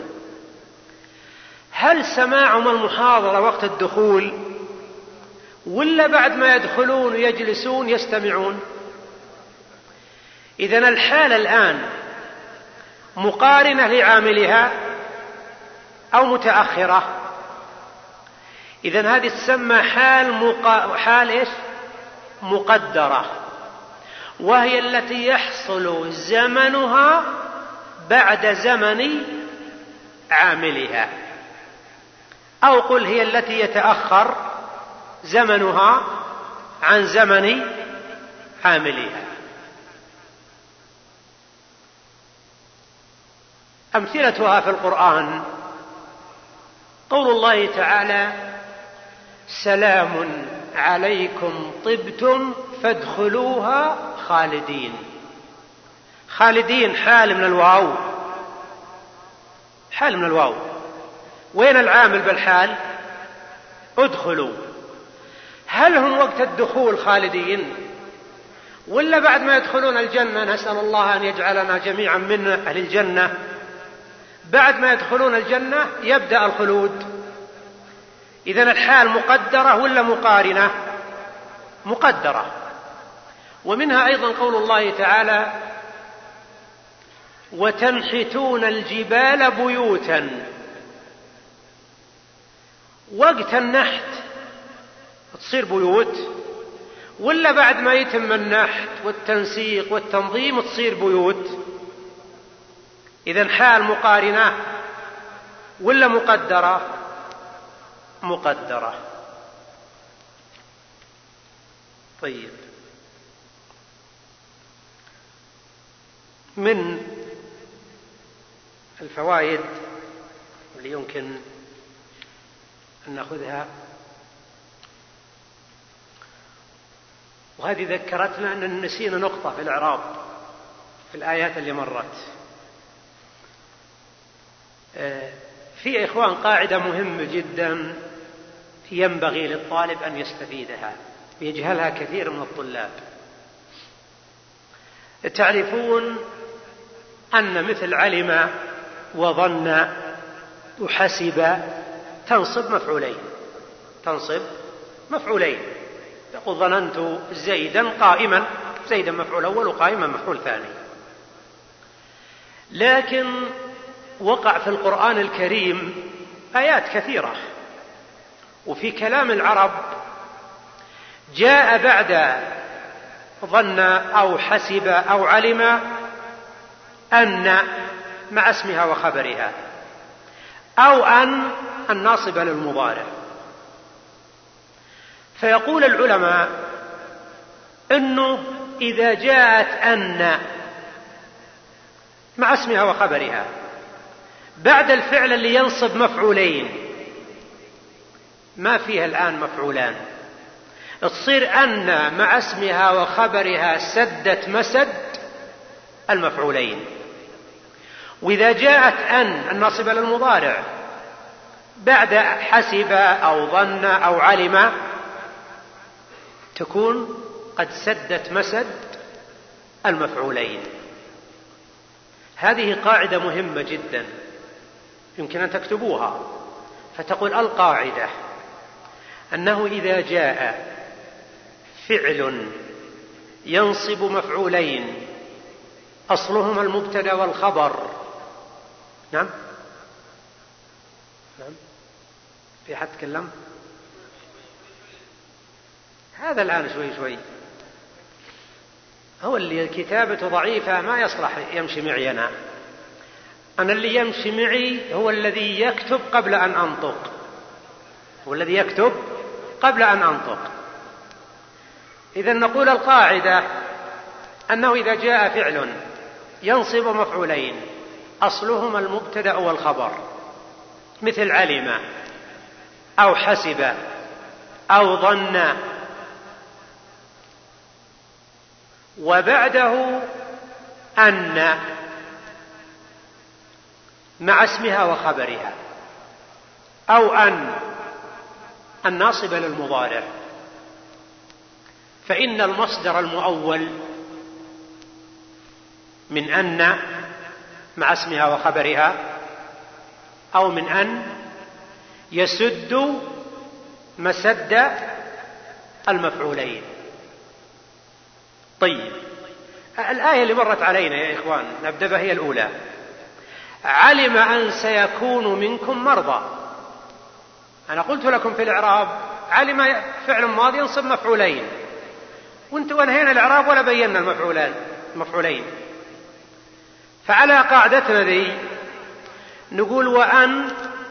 هل سماعهم المحاضرة وقت الدخول ولا بعد ما يدخلون ويجلسون يستمعون؟ إذن الحالة الآن مقارنة لعاملها أو متأخرة. إذن هذه تسمى حال إيش؟ مقدرة، وهي التي يحصل زمنها بعد زمن عاملها، أو قل هي التي يتأخر زمنها عن زمن عاملها. أمثلتها في القرآن قول الله تعالى: سلام عليكم طبتم فادخلوها خالدين. خالدين حال من الواو، حال من الواو. وين العامل بالحال؟ ادخلوا. هل هم وقت الدخول خالدين ولا بعد ما يدخلون الجنة؟ نسأل الله أن يجعلنا جميعا من أهل الجنة. بعد ما يدخلون الجنة يبدأ الخلود. إذن الحال مقدرة ولا مقارنة؟ مقدرة. ومنها أيضا قول الله تعالى: وتنحتون الجبال بيوتا. وقت النحت تصير بيوت ولا بعد ما يتم النحت والتنسيق والتنظيم تصير بيوت؟ إذن حال مقارنة ولا مقدرة؟ مقدرة. طيب، من الفوائد اللي يمكن أن نأخذها، وهذه ذكرتنا أن نسينا نقطة في الإعراب في الآيات اللي مرت. في إخوان قاعدة مهمة جدا ينبغي للطالب أن يستفيدها، يجهلها كثير من الطلاب. تعرفون أن مثل علم وظن وحسب تنصب مفعولين، تنصب مفعولين. تقول ظننت زيدا قائما، زيدا مفعول أول وقائما مفعول ثاني. لكن وقع في القرآن الكريم آيات كثيرة وفي كلام العرب جاء بعد ظن أو حسب أو علم أن مع اسمها وخبرها، أو أن الناصب للمضارع. فيقول العلماء إنه إذا جاءت أن مع اسمها وخبرها بعد الفعل اللي ينصب مفعولين، ما فيها الآن مفعولان، تصير أن مع اسمها وخبرها سدت مسد المفعولين. وإذا جاءت أن الناصبة للمضارع بعد حسب أو ظن أو علم تكون قد سدت مسد المفعولين. هذه قاعدة مهمة جدا يمكن أن تكتبوها. فتقول القاعدة أنه إذا جاء فعل ينصب مفعولين أصلهما المبتدأ والخبر. نعم في حد تكلم؟ هذا الآن شوي هو اللي الكتابة ضعيفة ما يصلح يمشي معي أنا اللي يمشي معي هو الذي يكتب قبل أن أنطق، هو الذي يكتب قبل أن أنطق. إذا نقول القاعدة أنه إذا جاء فعل ينصب مفعولين أصلهما المبتدأ والخبر مثل علم أو حسب أو ظن وبعده أن مع اسمها وخبرها أو أن الناصب للمضارع، فإن المصدر المؤول من أن مع اسمها وخبرها أو من أن يسد مسد المفعولين. طيب الآية اللي مرت علينا يا إخوان نبدأ بها هي الأولى: علم أن سيكون منكم مرضى. أنا قلت لكم في الإعراب علم فعل ماضي ينصب مفعولين، وانتوا انهينا الإعراب ولا بينا المفعولين. فعلى قاعدتنا ذي نقول وأن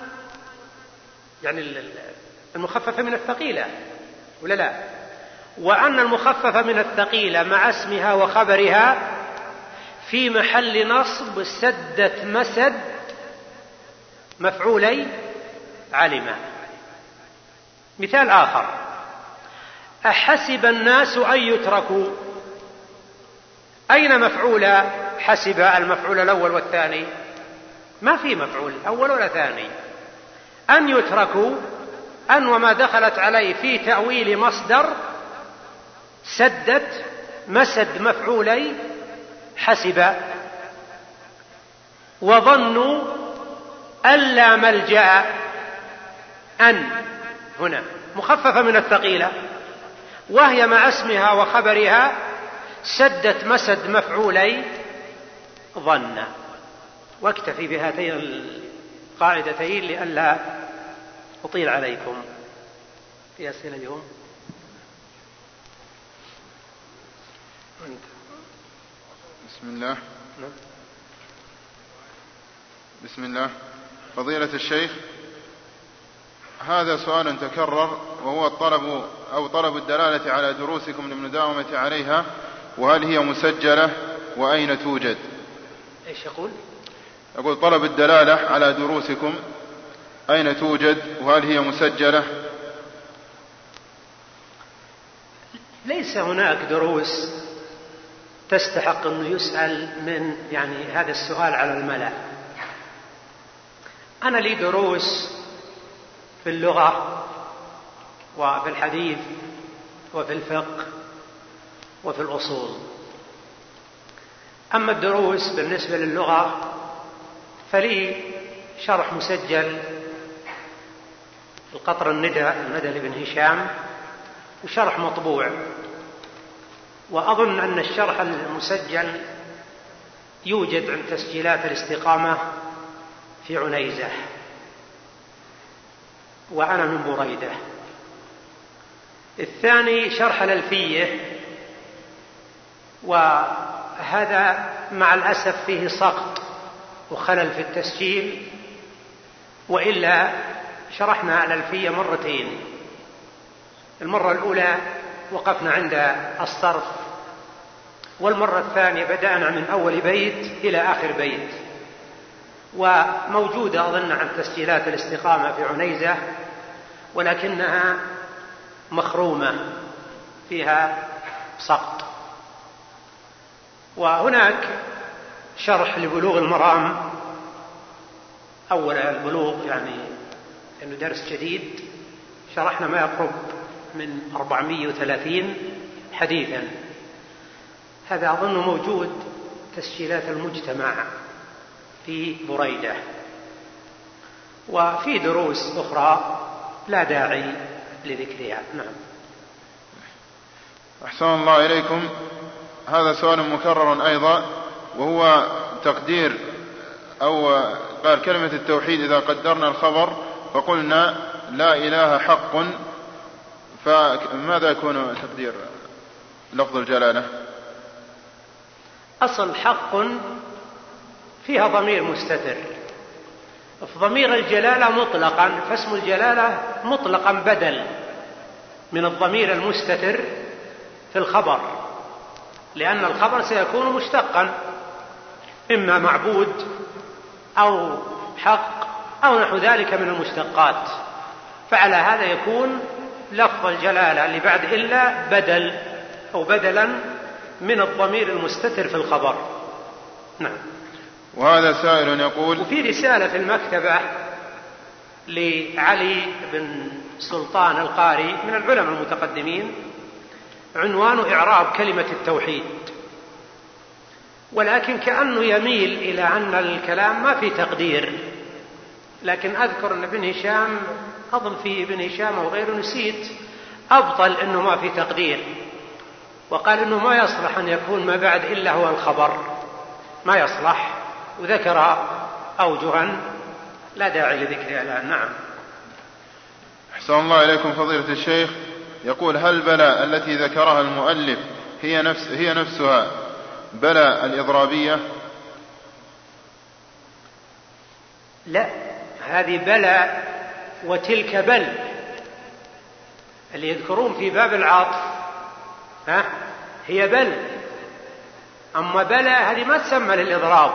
يعني المخففة من الثقيلة ولا لا؟ وأن المخففة من الثقيلة مع اسمها وخبرها في محل نصب سدت مسد مفعولي علم. مثال آخر: أحسب الناس أن يتركوا. أين مفعول حسب المفعول الأول والثاني؟ ما في مفعول أول ولا ثاني. أن يتركوا أن وما دخلت عليه في تأويل مصدر سدت مسد مفعولي حسب. وظنوا ألا ملجأ أن هنا مخففة من الثقيلة وهي مع اسمها وخبرها سدت مسد مفعولي ظن. واكتفي بهاتين القاعدتين لئلا أطيل عليكم. في أسئلة اليوم؟ بسم الله. فضيلة الشيخ، هذا سؤال تكرر وهو طلب الدلالة على دروسكم للمداومة عليها، وهل هي مسجلة وأين توجد؟ إيش يقول؟ أقول طلب الدلالة على دروسكم أين توجد وهل هي مسجلة؟ ليس هناك دروس تستحق أنه يسأل من هذا السؤال على الملأ. أنا لي دروس في اللغة وفي الحديث وفي الفقه وفي الأصول. أما الدروس بالنسبة للغة فلي شرح مسجل القطر الندى لابن هشام وشرح مطبوع، وأظن أن الشرح المسجل يوجد عند تسجيلات الاستقامة في عنيزة، وأنا من بريدة. الثاني شرح الألفية، وهذا مع الأسف فيه سقط وخلل في التسجيل، وإلا شرحنا الألفية مرتين. المرة الأولى وقفنا عند الصرف، والمرة الثانية بدأنا من أول بيت إلى آخر بيت، وموجودة أظن عن تسجيلات الاستقامة في عنيزة، ولكنها مخرومة فيها سقط. وهناك شرح لبلوغ المرام، أول البلوغ يعني إنه درس جديد، شرحنا ما يقرب من 430 حديثا. هذا أظن موجود تسجيلات المجتمع في بريدة، وفي دروس أخرى لا داعي لذكرها. نعم. أحسن الله إليكم. هذا سؤال مكرر أيضا، وهو تقدير أو قال كلمة التوحيد إذا قدرنا الخبر فقلنا لا إله حق، فماذا يكون تقدير لفظ الجلالة؟ أصل حق فيها ضمير مستتر، ضمير الجلالة مطلقا، فاسم الجلالة مطلقا بدل من الضمير المستتر في الخبر، لأن الخبر سيكون مشتقا، إما معبود أو حق أو نحو ذلك من المشتقات، فعلى هذا يكون لفظ الجلالة اللي بعد إلا بدل أو بدلا من الضمير المستتر في الخبر. نعم. وهذا سائل يقول، وفي رسالة في المكتبة لعلي بن سلطان القاري من العلماء المتقدمين، عنوان إعراب كلمة التوحيد، ولكن كأنه يميل إلى أن الكلام ما في تقدير، لكن أذكر أن ابن هشام، أظن في ابن هشام وغيره نسيت، أبطل أنه ما في تقدير، وقال أنه ما يصلح أن يكون ما بعد إلا هو الخبر، ما يصلح، وذكر أوجها لا داعي لذكرها الآن. نعم. أحسن الله إليكم فضيلة الشيخ. يقول: هل بلى التي ذكرها المؤلف هي نفسها بلى الإضرابية؟ لا، هذه بلى وتلك بل، اللي يذكرون في باب العطف هي بل، أما بلى هذه ما تسمى للإضراب،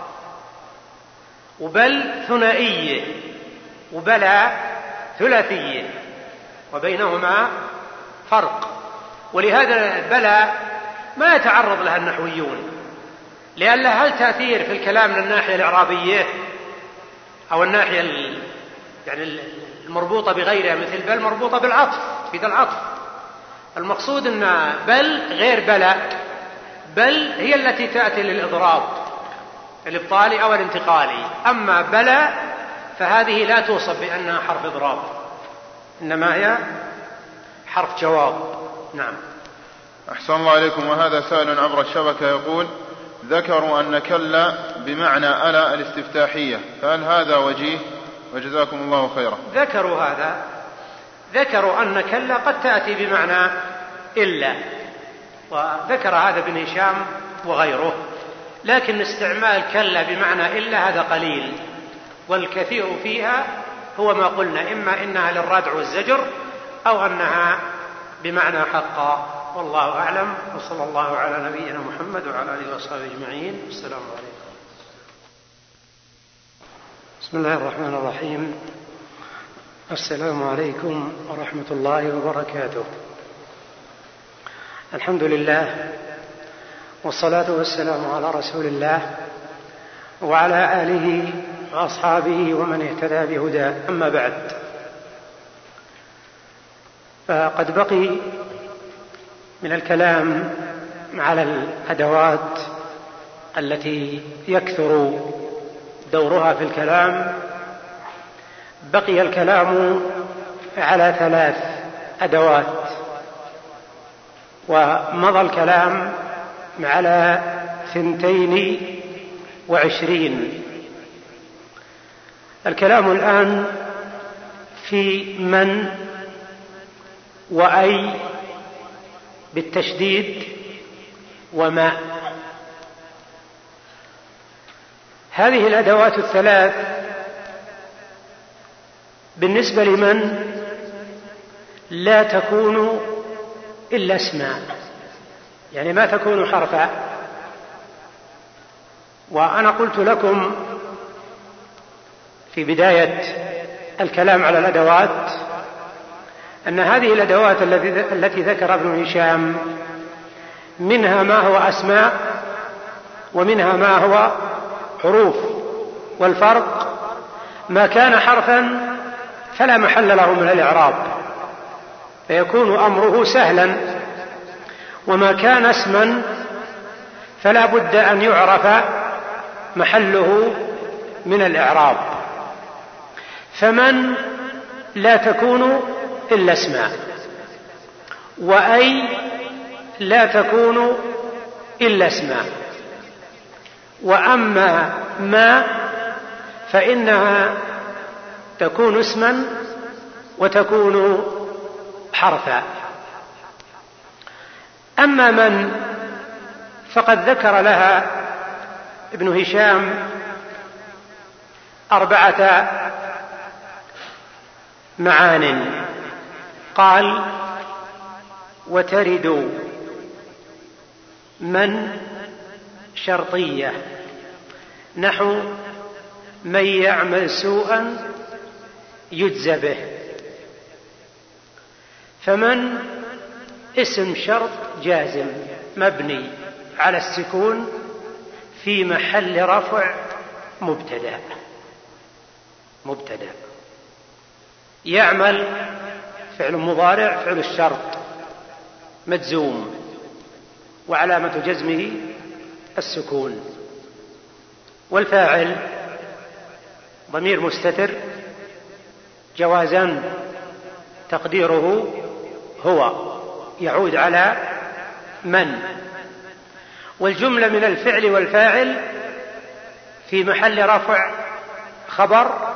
وبل ثنائية وبلى ثلاثية، وبينهما فرق. ولهذا بلى ما يتعرض لها النحويون، لأن لها هل تأثير في الكلام من الناحية الإعرابية أو الناحية يعني المربوطة بغيرها، مثل بل مربوطة بالعطف في ذا العطف. المقصود أن بل غير بلى، بل هي التي تأتي للإضراب الإبطالي أو الانتقالي، أما بلى فهذه لا توصف بأنها حرف إضراب، إنما هي حرف جواب. نعم. أحسن الله إليكم. وهذا سائل عبر الشبكة يقول: ذكروا أن كلا بمعنى ألا الاستفتاحية، فهل هذا وجيه؟ وجزاكم الله خيرا. ذكروا هذا، ذكروا أن كلا قد تأتي بمعنى إلا، وذكر هذا ابن هشام وغيره، لكن استعمال كلا بمعنى إلا هذا قليل، والكثير فيها هو ما قلنا، إما إنها للردع والزجر أو أنها بمعنى حقا، والله أعلم. وصلى الله على نبينا محمد وعلى آله وصحبه أجمعين. السلام عليكم. بسم الله الرحمن الرحيم. السلام عليكم ورحمة الله وبركاته. الحمد لله، والصلاة والسلام على رسول الله وعلى آله وأصحابه ومن اهتدى بهداه، أما بعد، فقد بقي من الكلام على الأدوات التي يكثر دورها في الكلام، بقي الكلام على 3 أدوات، ومضى الكلام على 22. الكلام الآن في من وأي بالتشديد وما. هذه الأدوات الثلاث بالنسبة لمن لا تكون إلا اسما، يعني ما تكون حرفا. وأنا قلت لكم في بداية الكلام على الأدوات أن هذه الأدوات التي ذكر ابن هشام منها ما هو أسماء ومنها ما هو حروف، والفرق ما كان حرفا فلا محل له من الإعراب فيكون أمره سهلا، وما كان اسما فلا بد أن يعرف محله من الإعراب. فمن لا تكون إلا اسما، وأي لا تكون إلا اسما، وأما ما فإنها تكون اسما وتكون حرفا. أما من فقد ذكر لها ابن هشام 4 معان. قال: وترد من شرطية نحو من يعمل سوءا يجزى به. فمن اسم شرط جازم مبني على السكون في محل رفع مبتدأ. يعمل فعل مضارع فعل الشرط مجزوم وعلامة جزمه السكون. والفاعل ضمير مستتر جوازا تقديره هو، يعود على من. والجملة من الفعل والفاعل في محل رفع خبر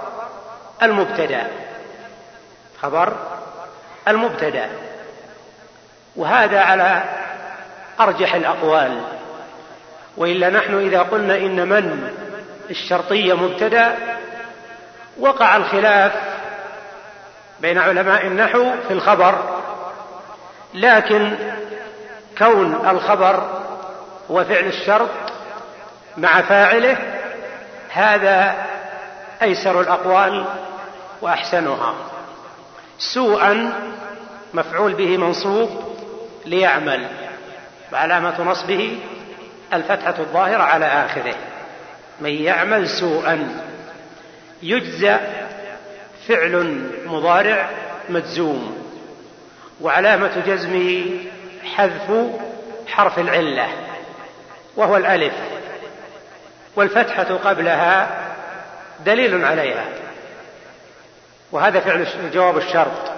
المبتدأ. وهذا على أرجح الأقوال، وإلا نحن إذا قلنا إن من الشرطية مبتدأ وقع الخلاف بين علماء النحو في الخبر، لكن كون الخبر هو فعل الشرط مع فاعله هذا أيسر الأقوال وأحسنها. سوءا مفعول به منصوب ليعمل، وعلامة نصبه الفتحة الظاهرة على آخره، من يعمل سوءا. يجزى فعل مضارع مجزوم وعلامة جزمه حذف حرف العلة وهو الألف، والفتحة قبلها دليل عليها، وهذا فعل جواب الشرط.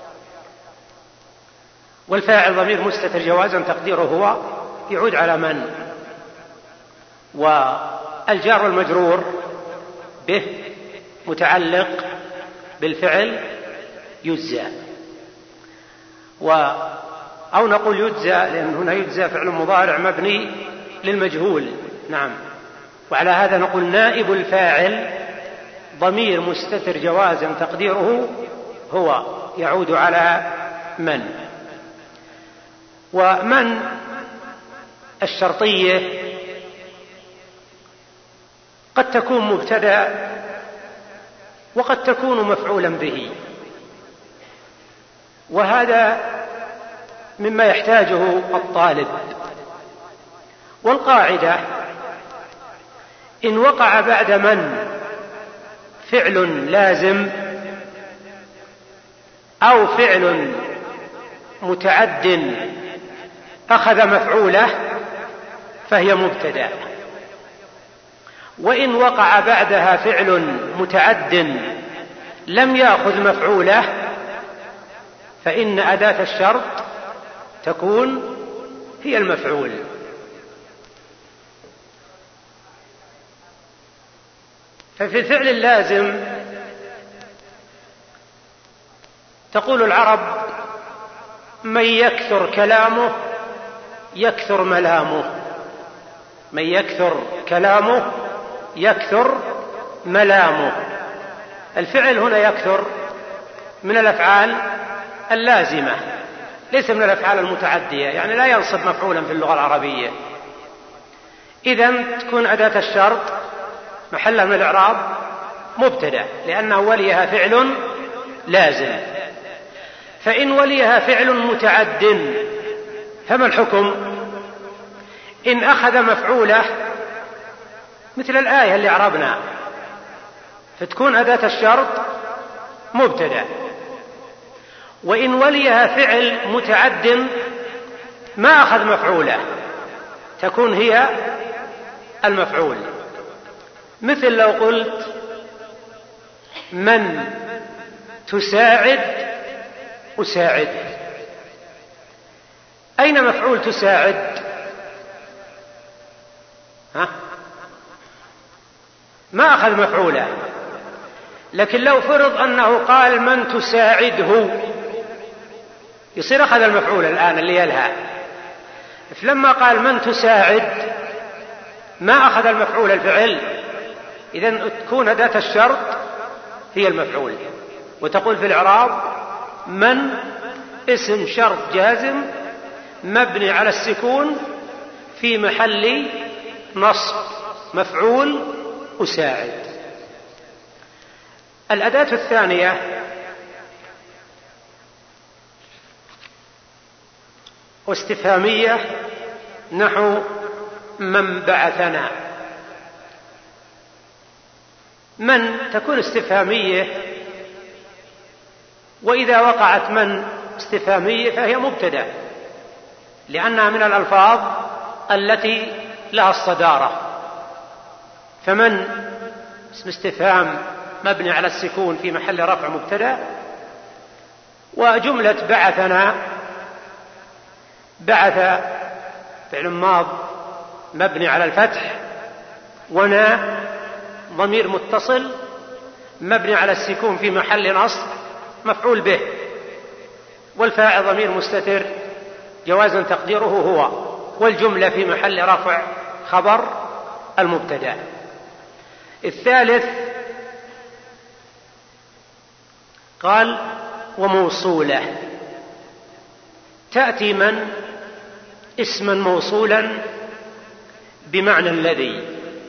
والفاعل ضمير مستتر جوازا تقديره هو، يعود على من. والجار والمجرور به متعلق بالفعل يجزى، أو نقول يجزى لأن هنا يجزى فعل مضارع مبني للمجهول. نعم. وعلى هذا نقول نائب الفاعل ضمير مستتر جوازا تقديره هو، يعود على من. ومن الشرطية قد تكون مبتدأ وقد تكون مفعولا به، وهذا مما يحتاجه الطالب. والقاعدة إن وقع بعد من فعل لازم أو فعل متعد أخذ مفعوله فهي مبتدأ، وإن وقع بعدها فعل متعد لم يأخذ مفعوله فإن أداة الشرط تكون هي المفعول. ففي الفعل اللازم تقول العرب من يكثر كلامه يكثر ملامه. من يكثر كلامه يكثر ملامه. الفعل هنا يكثر من الأفعال اللازمة، ليس من الأفعال المتعدية، يعني لا ينصب مفعولا في اللغة العربية. إذن تكون أداة الشرط محلها من الإعراب مبتدأ، لأنه وليها فعل لازم. فإن وليها فعل متعد فما الحكم؟ إن أخذ مفعوله مثل الآية اللي عربنا، فتكون أداة الشرط مبتدأ. وإن وليها فعل متعد ما أخذ مفعوله تكون هي المفعول. مثل لو قلت من تساعد أساعد، أين مفعول تساعد؟ ما أخذ مفعوله. لكن لو فرض أنه قال من تساعده يصير أخذ المفعول الآن اللي يلها. فلما قال من تساعد ما أخذ المفعول الفعل، إذن تكون أداة الشرط هي المفعول، وتقول في الإعراب من اسم شرط جازم مبني على السكون في محل نصب مفعول أساعد. الأداة الثانية واستفهامية نحو من بعثنا. من تكون استفهامية، وإذا وقعت من استفهامية فهي مبتدأ، لأنها من الألفاظ التي لها الصدارة. فمن اسم استفهام مبني على السكون في محل رفع مبتدأ. وجملة بعثنا، بعث فعل ماض مبني على الفتح، ونا ضمير متصل مبني على السكون في محل نصب مفعول به، والفاعل ضمير مستتر جوازا تقديره هو، والجملة في محل رفع خبر المبتدأ. الثالث قال وموصولة، تأتي من اسما موصولا بمعنى الذي،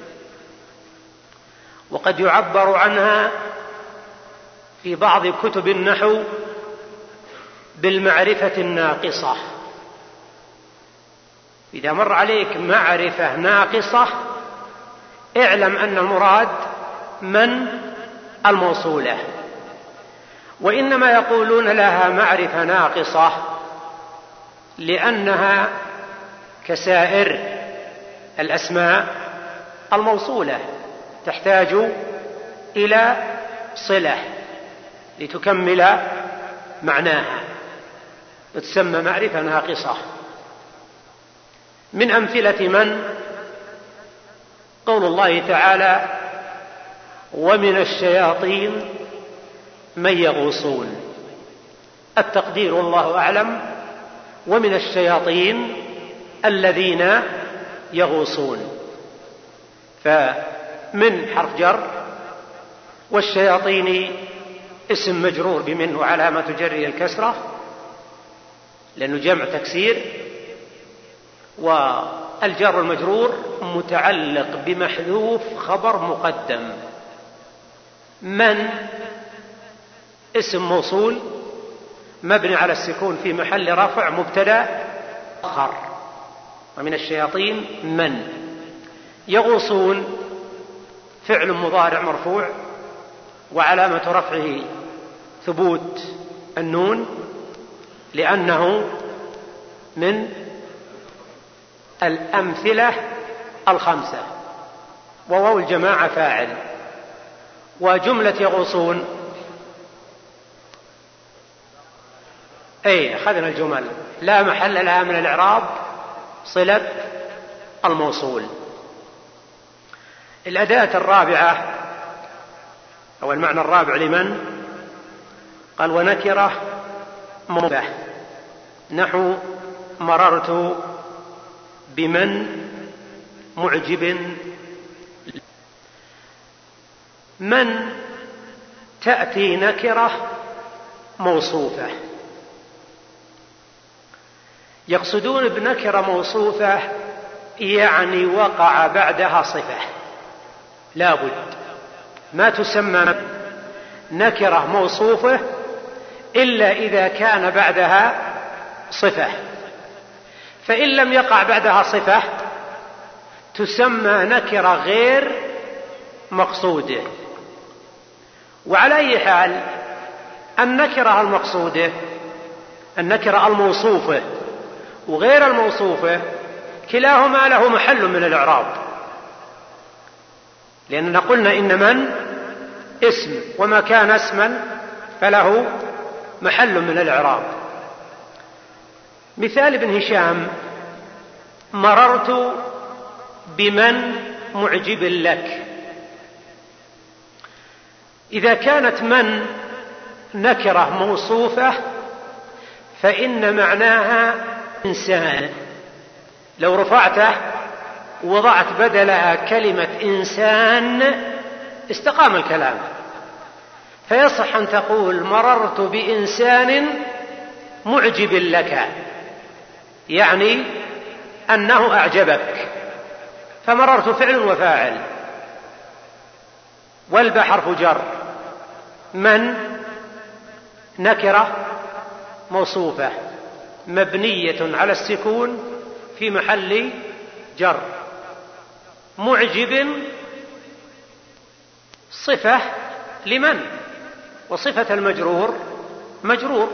وقد يعبر عنها في بعض كتب النحو بالمعرفة الناقصة. إذا مر عليك معرفة ناقصة اعلم أن المراد من الموصولة. وإنما يقولون لها معرفة ناقصة لأنها كسائر الأسماء الموصولة تحتاج إلى صلة لتكمل معناها، تسمى معرفة ناقصة. من أمثلة من قول الله تعالى ومن الشياطين من يغوصون. التقدير والله أعلم ومن الشياطين الذين يغوصون، فمن حرف جر، والشياطين اسم مجرور بمن وعلامة جره الكسرة لأنه جمع تكسير، والجر المجرور متعلق بمحذوف خبر مقدم. من اسم موصول مبني على السكون في محل رفع مبتدأ آخر، ومن الشياطين من. يغوصون فعل مضارع مرفوع وعلامة رفعه ثبوت النون لأنه من الأمثلة الخمسة، وواو الجماعة فاعل. وجملة يغوصون أخذنا الجمل لا محل لها من الإعراب صلة الموصول. الأداة الرابعة أو المعنى الرابع لمن قال ونكرة منبه. نحو مررت بمن معجب. من تأتي نكرة موصوفة، يقصدون بنكرة موصوفة يعني وقع بعدها صفة، لا بد، ما تسمى نكرة موصوفة إلا إذا كان بعدها صفة، فإن لم يقع بعدها صفة تسمى نكرة غير مقصودة. وعلى أي حال النكرة المقصودة، النكرة الموصوفة وغير الموصوفة كلاهما له محل من الإعراب، لأننا قلنا إن من اسم، وما كان اسما فله محل من الإعراب. مثال ابن هشام: مررت بمن معجب لك. إذا كانت من نكرة موصوفة فإن معناها إنسان، لو رفعته ووضعت بدلها كلمة إنسان استقام الكلام، فيصح أن تقول مررت بإنسان معجب لك، يعني أنه أعجبك، فمررت فعل وفاعل، والباء حرف جر، من نكرة موصوفة مبنية على السكون في محل جر، معجب صفة لمن، وصفة المجرور مجرور،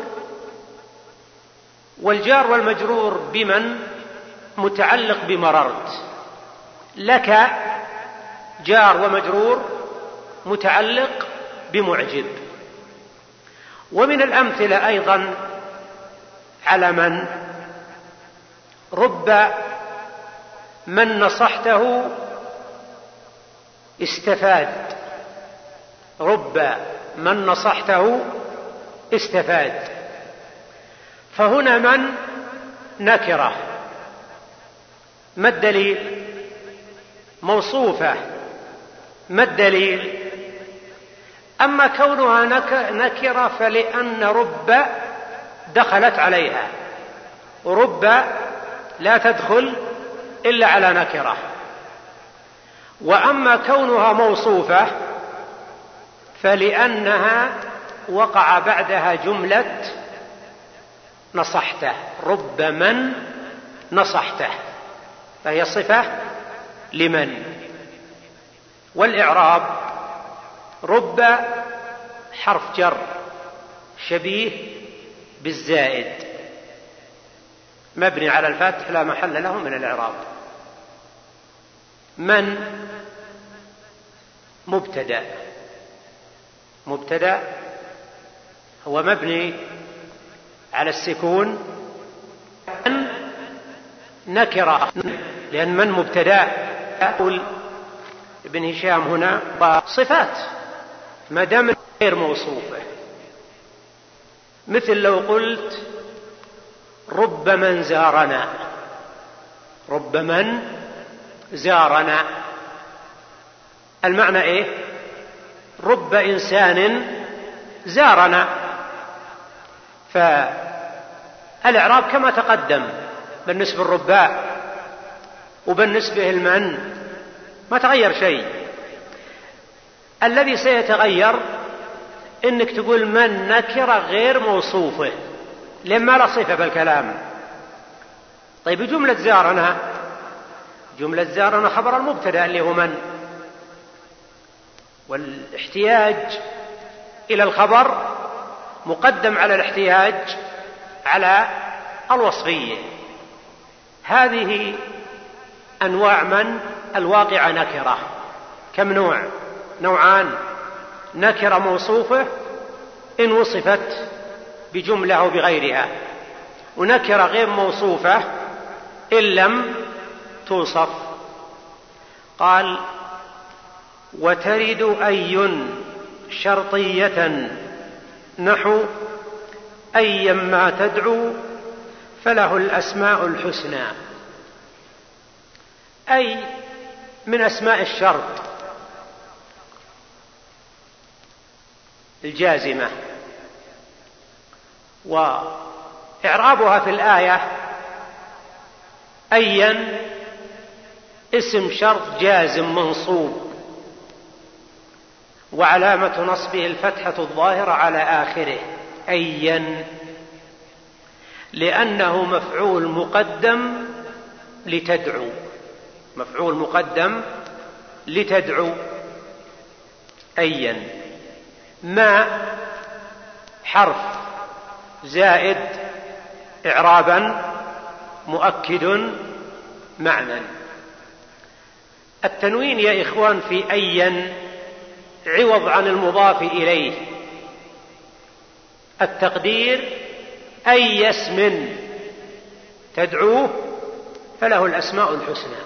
والجار والمجرور بمن متعلق بمررت، لك جار ومجرور متعلق بمعجب. ومن الأمثلة أيضا على من: رب من نصحته استفاد، رب من نصحته استفاد. فهنا من نكرة، ما الدليل؟ موصوفة، ما الدليل؟ أما كونها نكرة فلأن رب دخلت عليها، رب لا تدخل إلا على نكرة. وأما كونها موصوفة فلأنها وقع بعدها جملة نصحته، رب من نصحته، فهي صفة لمن. والإعراب: رب حرف جر شبيه بالزائد مبني على الفتح لا محل له من الإعراب. من مبتدأ هو مبني على السكون، من نكرة لأن من مبتدأ. يقول ابن هشام هنا صفات ما دام غير موصوفة، مثل لو قلت رب من زارنا، رب من زارنا، المعنى ايه؟ رب إنسان زارنا. فالإعراب كما تقدم بالنسبة للرباء وبالنسبة للمن ما تغير شيء. الذي سيتغير انك تقول من نكرة غير موصوفة لما لا صفة بالكلام. طيب جملة زارنا، جملة زارنا خبر المبتدأ اللي هو من، والاحتياج إلى الخبر مقدم على الاحتياج على الوصفية. هذه أنواع من الواقعة نكرة. كم نوع؟ نوعان: نكرة موصوفة إن وصفت بجملة أو بغيرها، ونكرة غير موصوفة إن لم توصف. قال: وترد أي شرطية نحو أيا ما تدعو فله الأسماء الحسنى، أي من أسماء الشرط الجازمة. وإعرابها في الآية أيا اسم شرط جازم منصوب، وعلامة نصبه الفتحة الظاهرة على آخره أيا، لأنه مفعول مقدم لتدعو، مفعول مقدم لتدعو أيا. ما حرف زائد إعرابا مؤكد معنى. التنوين يا إخوان في أيا عوض عن المضاف إليه، التقدير أي اسم تدعوه فله الأسماء الحسنى.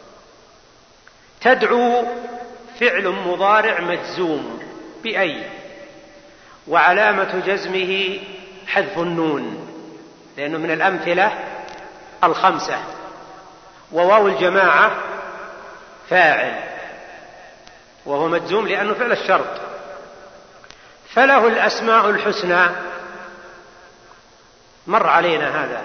تدعو فعل مضارع مجزوم بأي، وعلامة جزمه حذف النون لأنه من الأمثلة الخمسة، وواو الجماعة فاعل وهو مجزوم لأنه فعل الشرط. فله الأسماء الحسنى مر علينا هذا،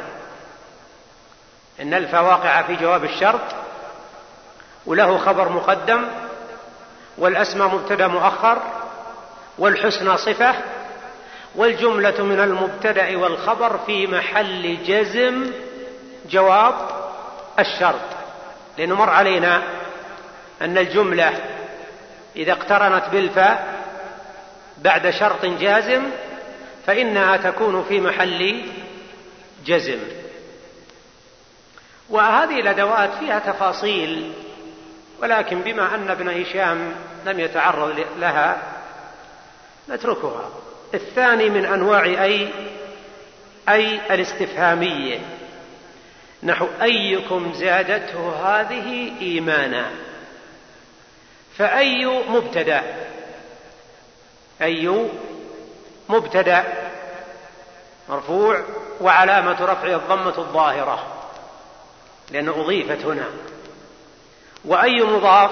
إن الف واقعة في جواب الشرط، وله خبر مقدم، والأسماء مبتدأ مؤخر، والحسنى صفة، والجملة من المبتدأ والخبر في محل جزم جواب الشرط. لأنه مر علينا أن الجملة إذا اقترنت بالفاء بعد شرط جازم فإنها تكون في محل جزم. وهذه الأدوات فيها تفاصيل، ولكن بما أن ابن هشام لم يتعرض لها نتركها. الثاني من أنواع أي الاستفهامية، نحو أيكم زادته هذه إيمانا. فأي مبتدأ، أي مبتدأ مرفوع وعلامة رفعه الضمة الظاهرة لأنه أضيفت هنا، وأي مضاف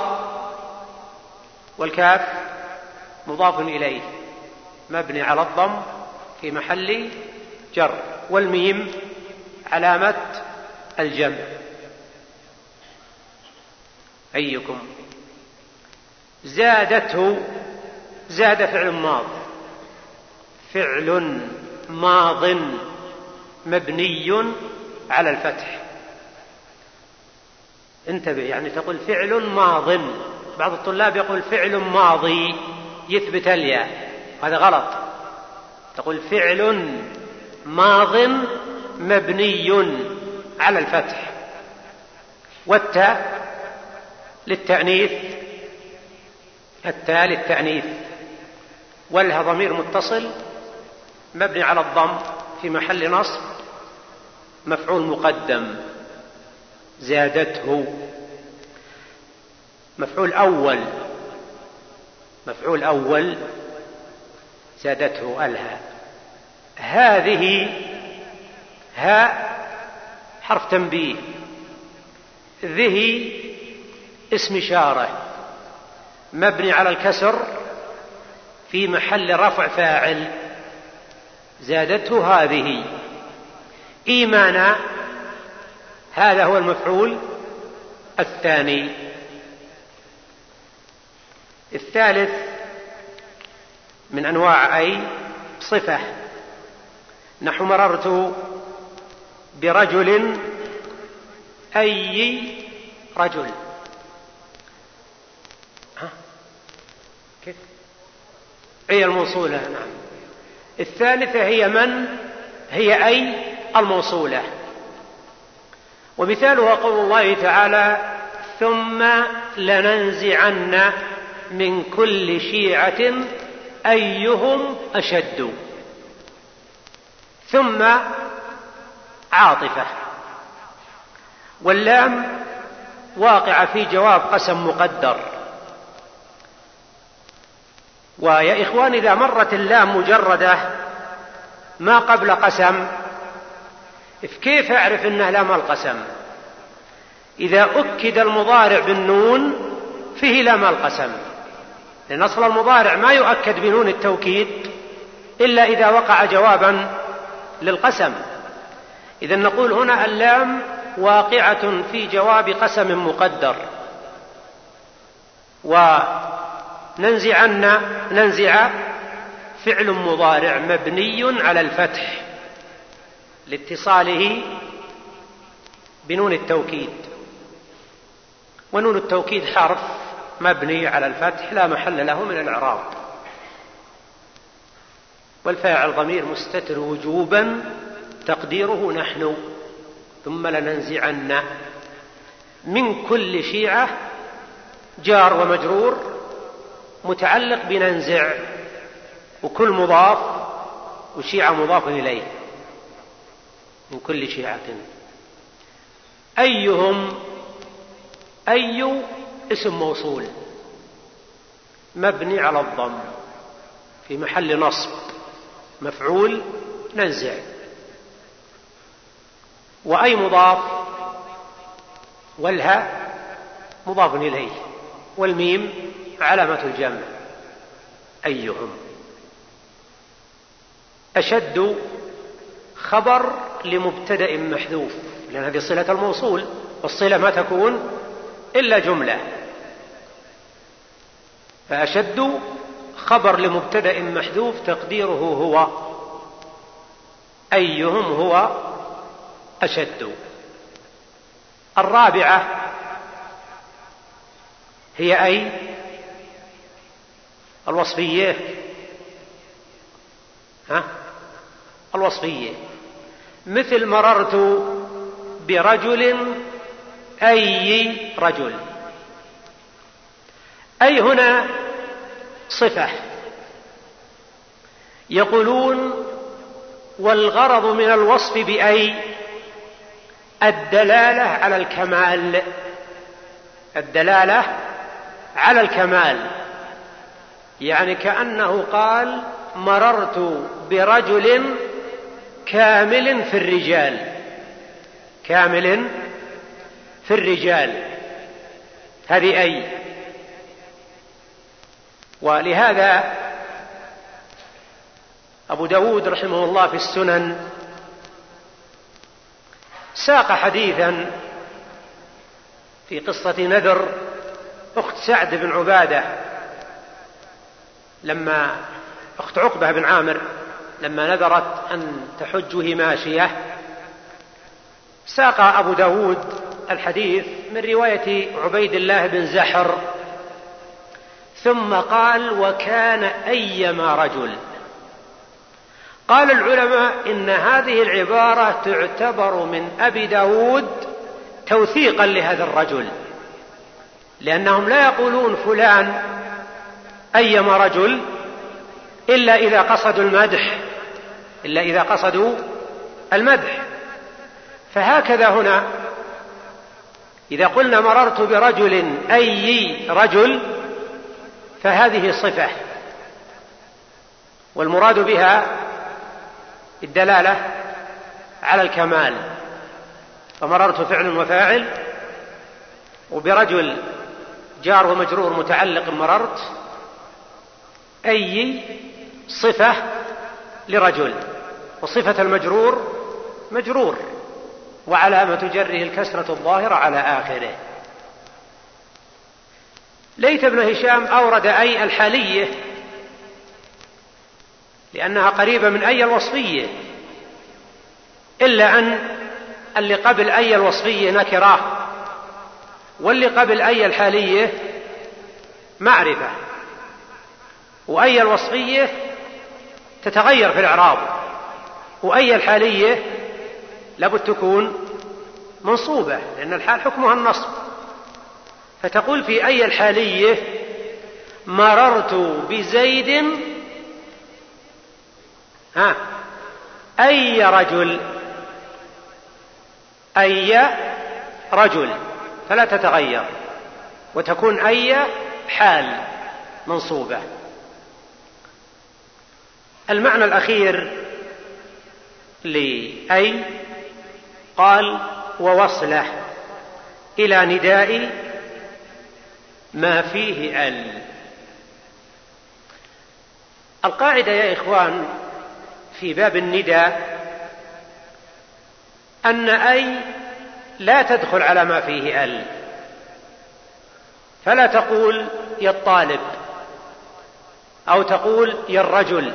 والكاف مضاف إليه مبني على الضم في محل جر، والميم علامة الجمع. أيكم زادته، زاد فعل ماض، فعل ماض مبني على الفتح. انتبه، يعني تقول فعل ماض، بعض الطلاب يقول فعل ماضي يثبت الياء، هذا غلط. تقول فعل ماض مبني على الفتح، والتاء للتأنيث، التاء للتأنيث، والها ضمير متصل مبني على الضم في محل نصب مفعول مقدم. زادته مفعول أول، مفعول أول زادته الها. هذه هاء حرف تنبيه، ذه اسم إشارة مبني على الكسر في محل رفع فاعل. زادته هذه. إيمانا هذا هو المفعول الثاني. الثالث من أنواع أي صفة، نحو مررت برجل، أي رجل. كيف؟ أي الموصولة، نعم. الثالثة هي من، هي أي الموصولة. ومثالها قول الله تعالى ثم لننزعن من كل شيعة أيهم أشد. ثم عاطفة، واللام واقع في جواب قسم مقدر. ويا إخوان إذا مرت اللام مجردة ما قبل قسم كيف أعرف أنه لام القسم؟ إذا أكد المضارع بالنون فيه لام القسم، لأن أصل المضارع ما يؤكد بنون التوكيد إلا إذا وقع جوابا للقسم. إذن نقول هنا اللام واقعة في جواب قسم مقدر. وننزع فعل مضارع مبني على الفتح لاتصاله بنون التوكيد، ونون التوكيد حرف مبني على الفتح لا محل له من الإعراب، والفاعل ضمير مستتر وجوبا تقديره نحن، ثم لننزعن من كل شيعة جار ومجرور متعلق بننزع، وكل مضاف وشيعة مضاف إليه، من كل شيعة. أيهم، أي اسم موصول مبني على الضم في محل نصب، مفعول ننزع. وأي مضاف، والهاء مضاف إليه، والميم علامة الجمع. أيهم. أشد خبر لمبتدأ محذوف، لأن هذه صلة الموصول، والصلة ما تكون إلا جملة، فأشد خبر لمبتدأ محذوف تقديره هو، أيهم هو أشد. الرابعة هي أي الوصفية، الوصفية، مثل مررت برجل، أي رجل. أي هنا صفة. يقولون والغرض من الوصف بأي الدلالة على الكمال، الدلالة على الكمال، يعني كأنه قال مررت برجل كامل في الرجال، كامل في الرجال، هذه أي. ولهذا أبو داود رحمه الله في السنن ساق حديثا في قصة نذر أخت سعد بن عبادة، لما أخت عقبة بن عامر لما نذرت أن تحج وهي ماشية، ساق أبو داود الحديث من رواية عبيد الله بن زحر، ثم قال وكان أيما رجل. قال العلماء إن هذه العبارة تعتبر من أبي داود توثيقا لهذا الرجل، لأنهم لا يقولون فلان أيما رجل إلا إذا قصدوا المدح، إلا إذا قصدوا المدح. فهكذا هنا إذا قلنا مررت برجل أي رجل فهذه صفة، والمراد بها الدلالة على الكمال، فمررت فعل وفاعل، وبرجل جار ومجرور متعلق مررت، أي صفة لرجل، وصفة المجرور مجرور، وعلامة جره الكسرة الظاهرة على آخره. ليث بن هشام أورد أي الحالية لأنها قريبة من أي الوصفية، إلا أن اللي قبل أي الوصفية نكرة، واللي قبل أي الحالية معرفة، وأي الوصفية تتغير في الإعراب، وأي الحالية لابد تكون منصوبة، لأن الحال حكمها النصب. فتقول في أي الحالية مررت بزيد أي رجل، أي رجل، فلا تتغير، وتكون أي حال منصوبة. المعنى الأخير لأي قال ووصله إلى نداء ما فيه ال. القاعدة يا إخوان في باب النداء أن أي لا تدخل على ما فيه ال، فلا تقول يا الطالب أو تقول يا الرجل،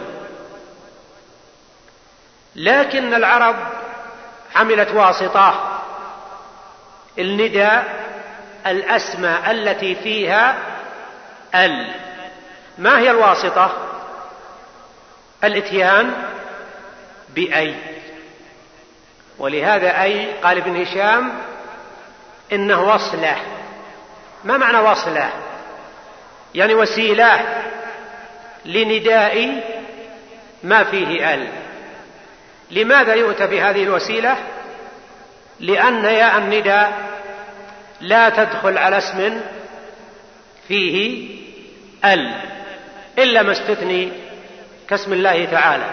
لكن العرب عملت واسطة النداء الأسماء التي فيها ال. ما هي الواسطة؟ الاتيان بأي، ولهذا أي قال ابن هشام إنه وصله. ما معنى وصله؟ يعني وسيلة لنداء ما فيه ال. لماذا يؤتى بهذه الوسيلة؟ لأن ياء النداء لا تدخل على اسم فيه ال إلا ما استثني كاسم الله تعالى.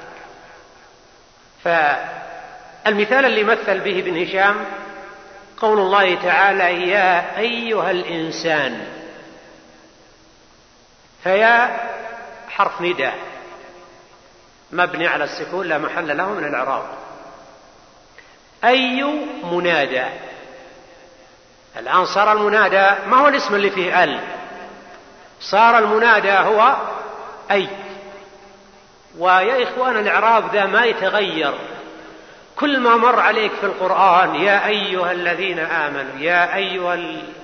فالمثال اللي مثل به ابن هشام قول الله تعالى يا أيها الإنسان، فيا حرف نداء مبني على السكون لا محل له من الإعراب. أي منادى، الآن صار المنادى ما هو الاسم اللي فيه ال، صار المنادى هو أي. ويا إخوان الإعراب ذا ما يتغير، كل ما مر عليك في القرآن يا أيها الذين آمنوا، يا أيها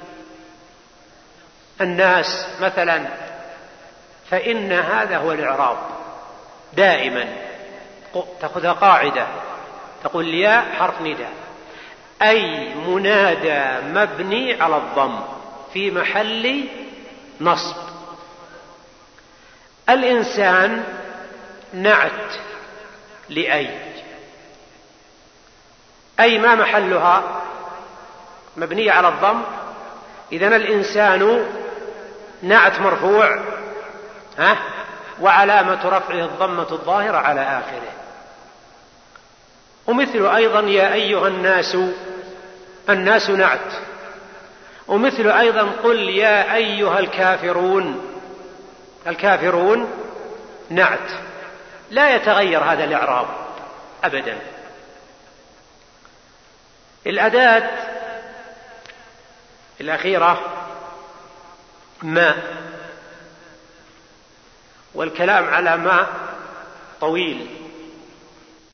الناس مثلا، فإن هذا هو الإعراب دائما. تأخذ قاعدة تقول يا حرف نداء، أي منادى مبني على الضم في محل نصب. الإنسان نعت لأي، أي ما محلها؟ مبنية على الضم. إذن الإنسان نعت مرفوع وعلامة رفعه الضمة الظاهرة على آخره. ومثل أيضا يا أيها الناس، الناس نعت. ومثل أيضا قل يا أيها الكافرون، الكافرون نعت. لا يتغير هذا الإعراب أبدا. الأداة الأخيرة ما، والكلام على ما طويل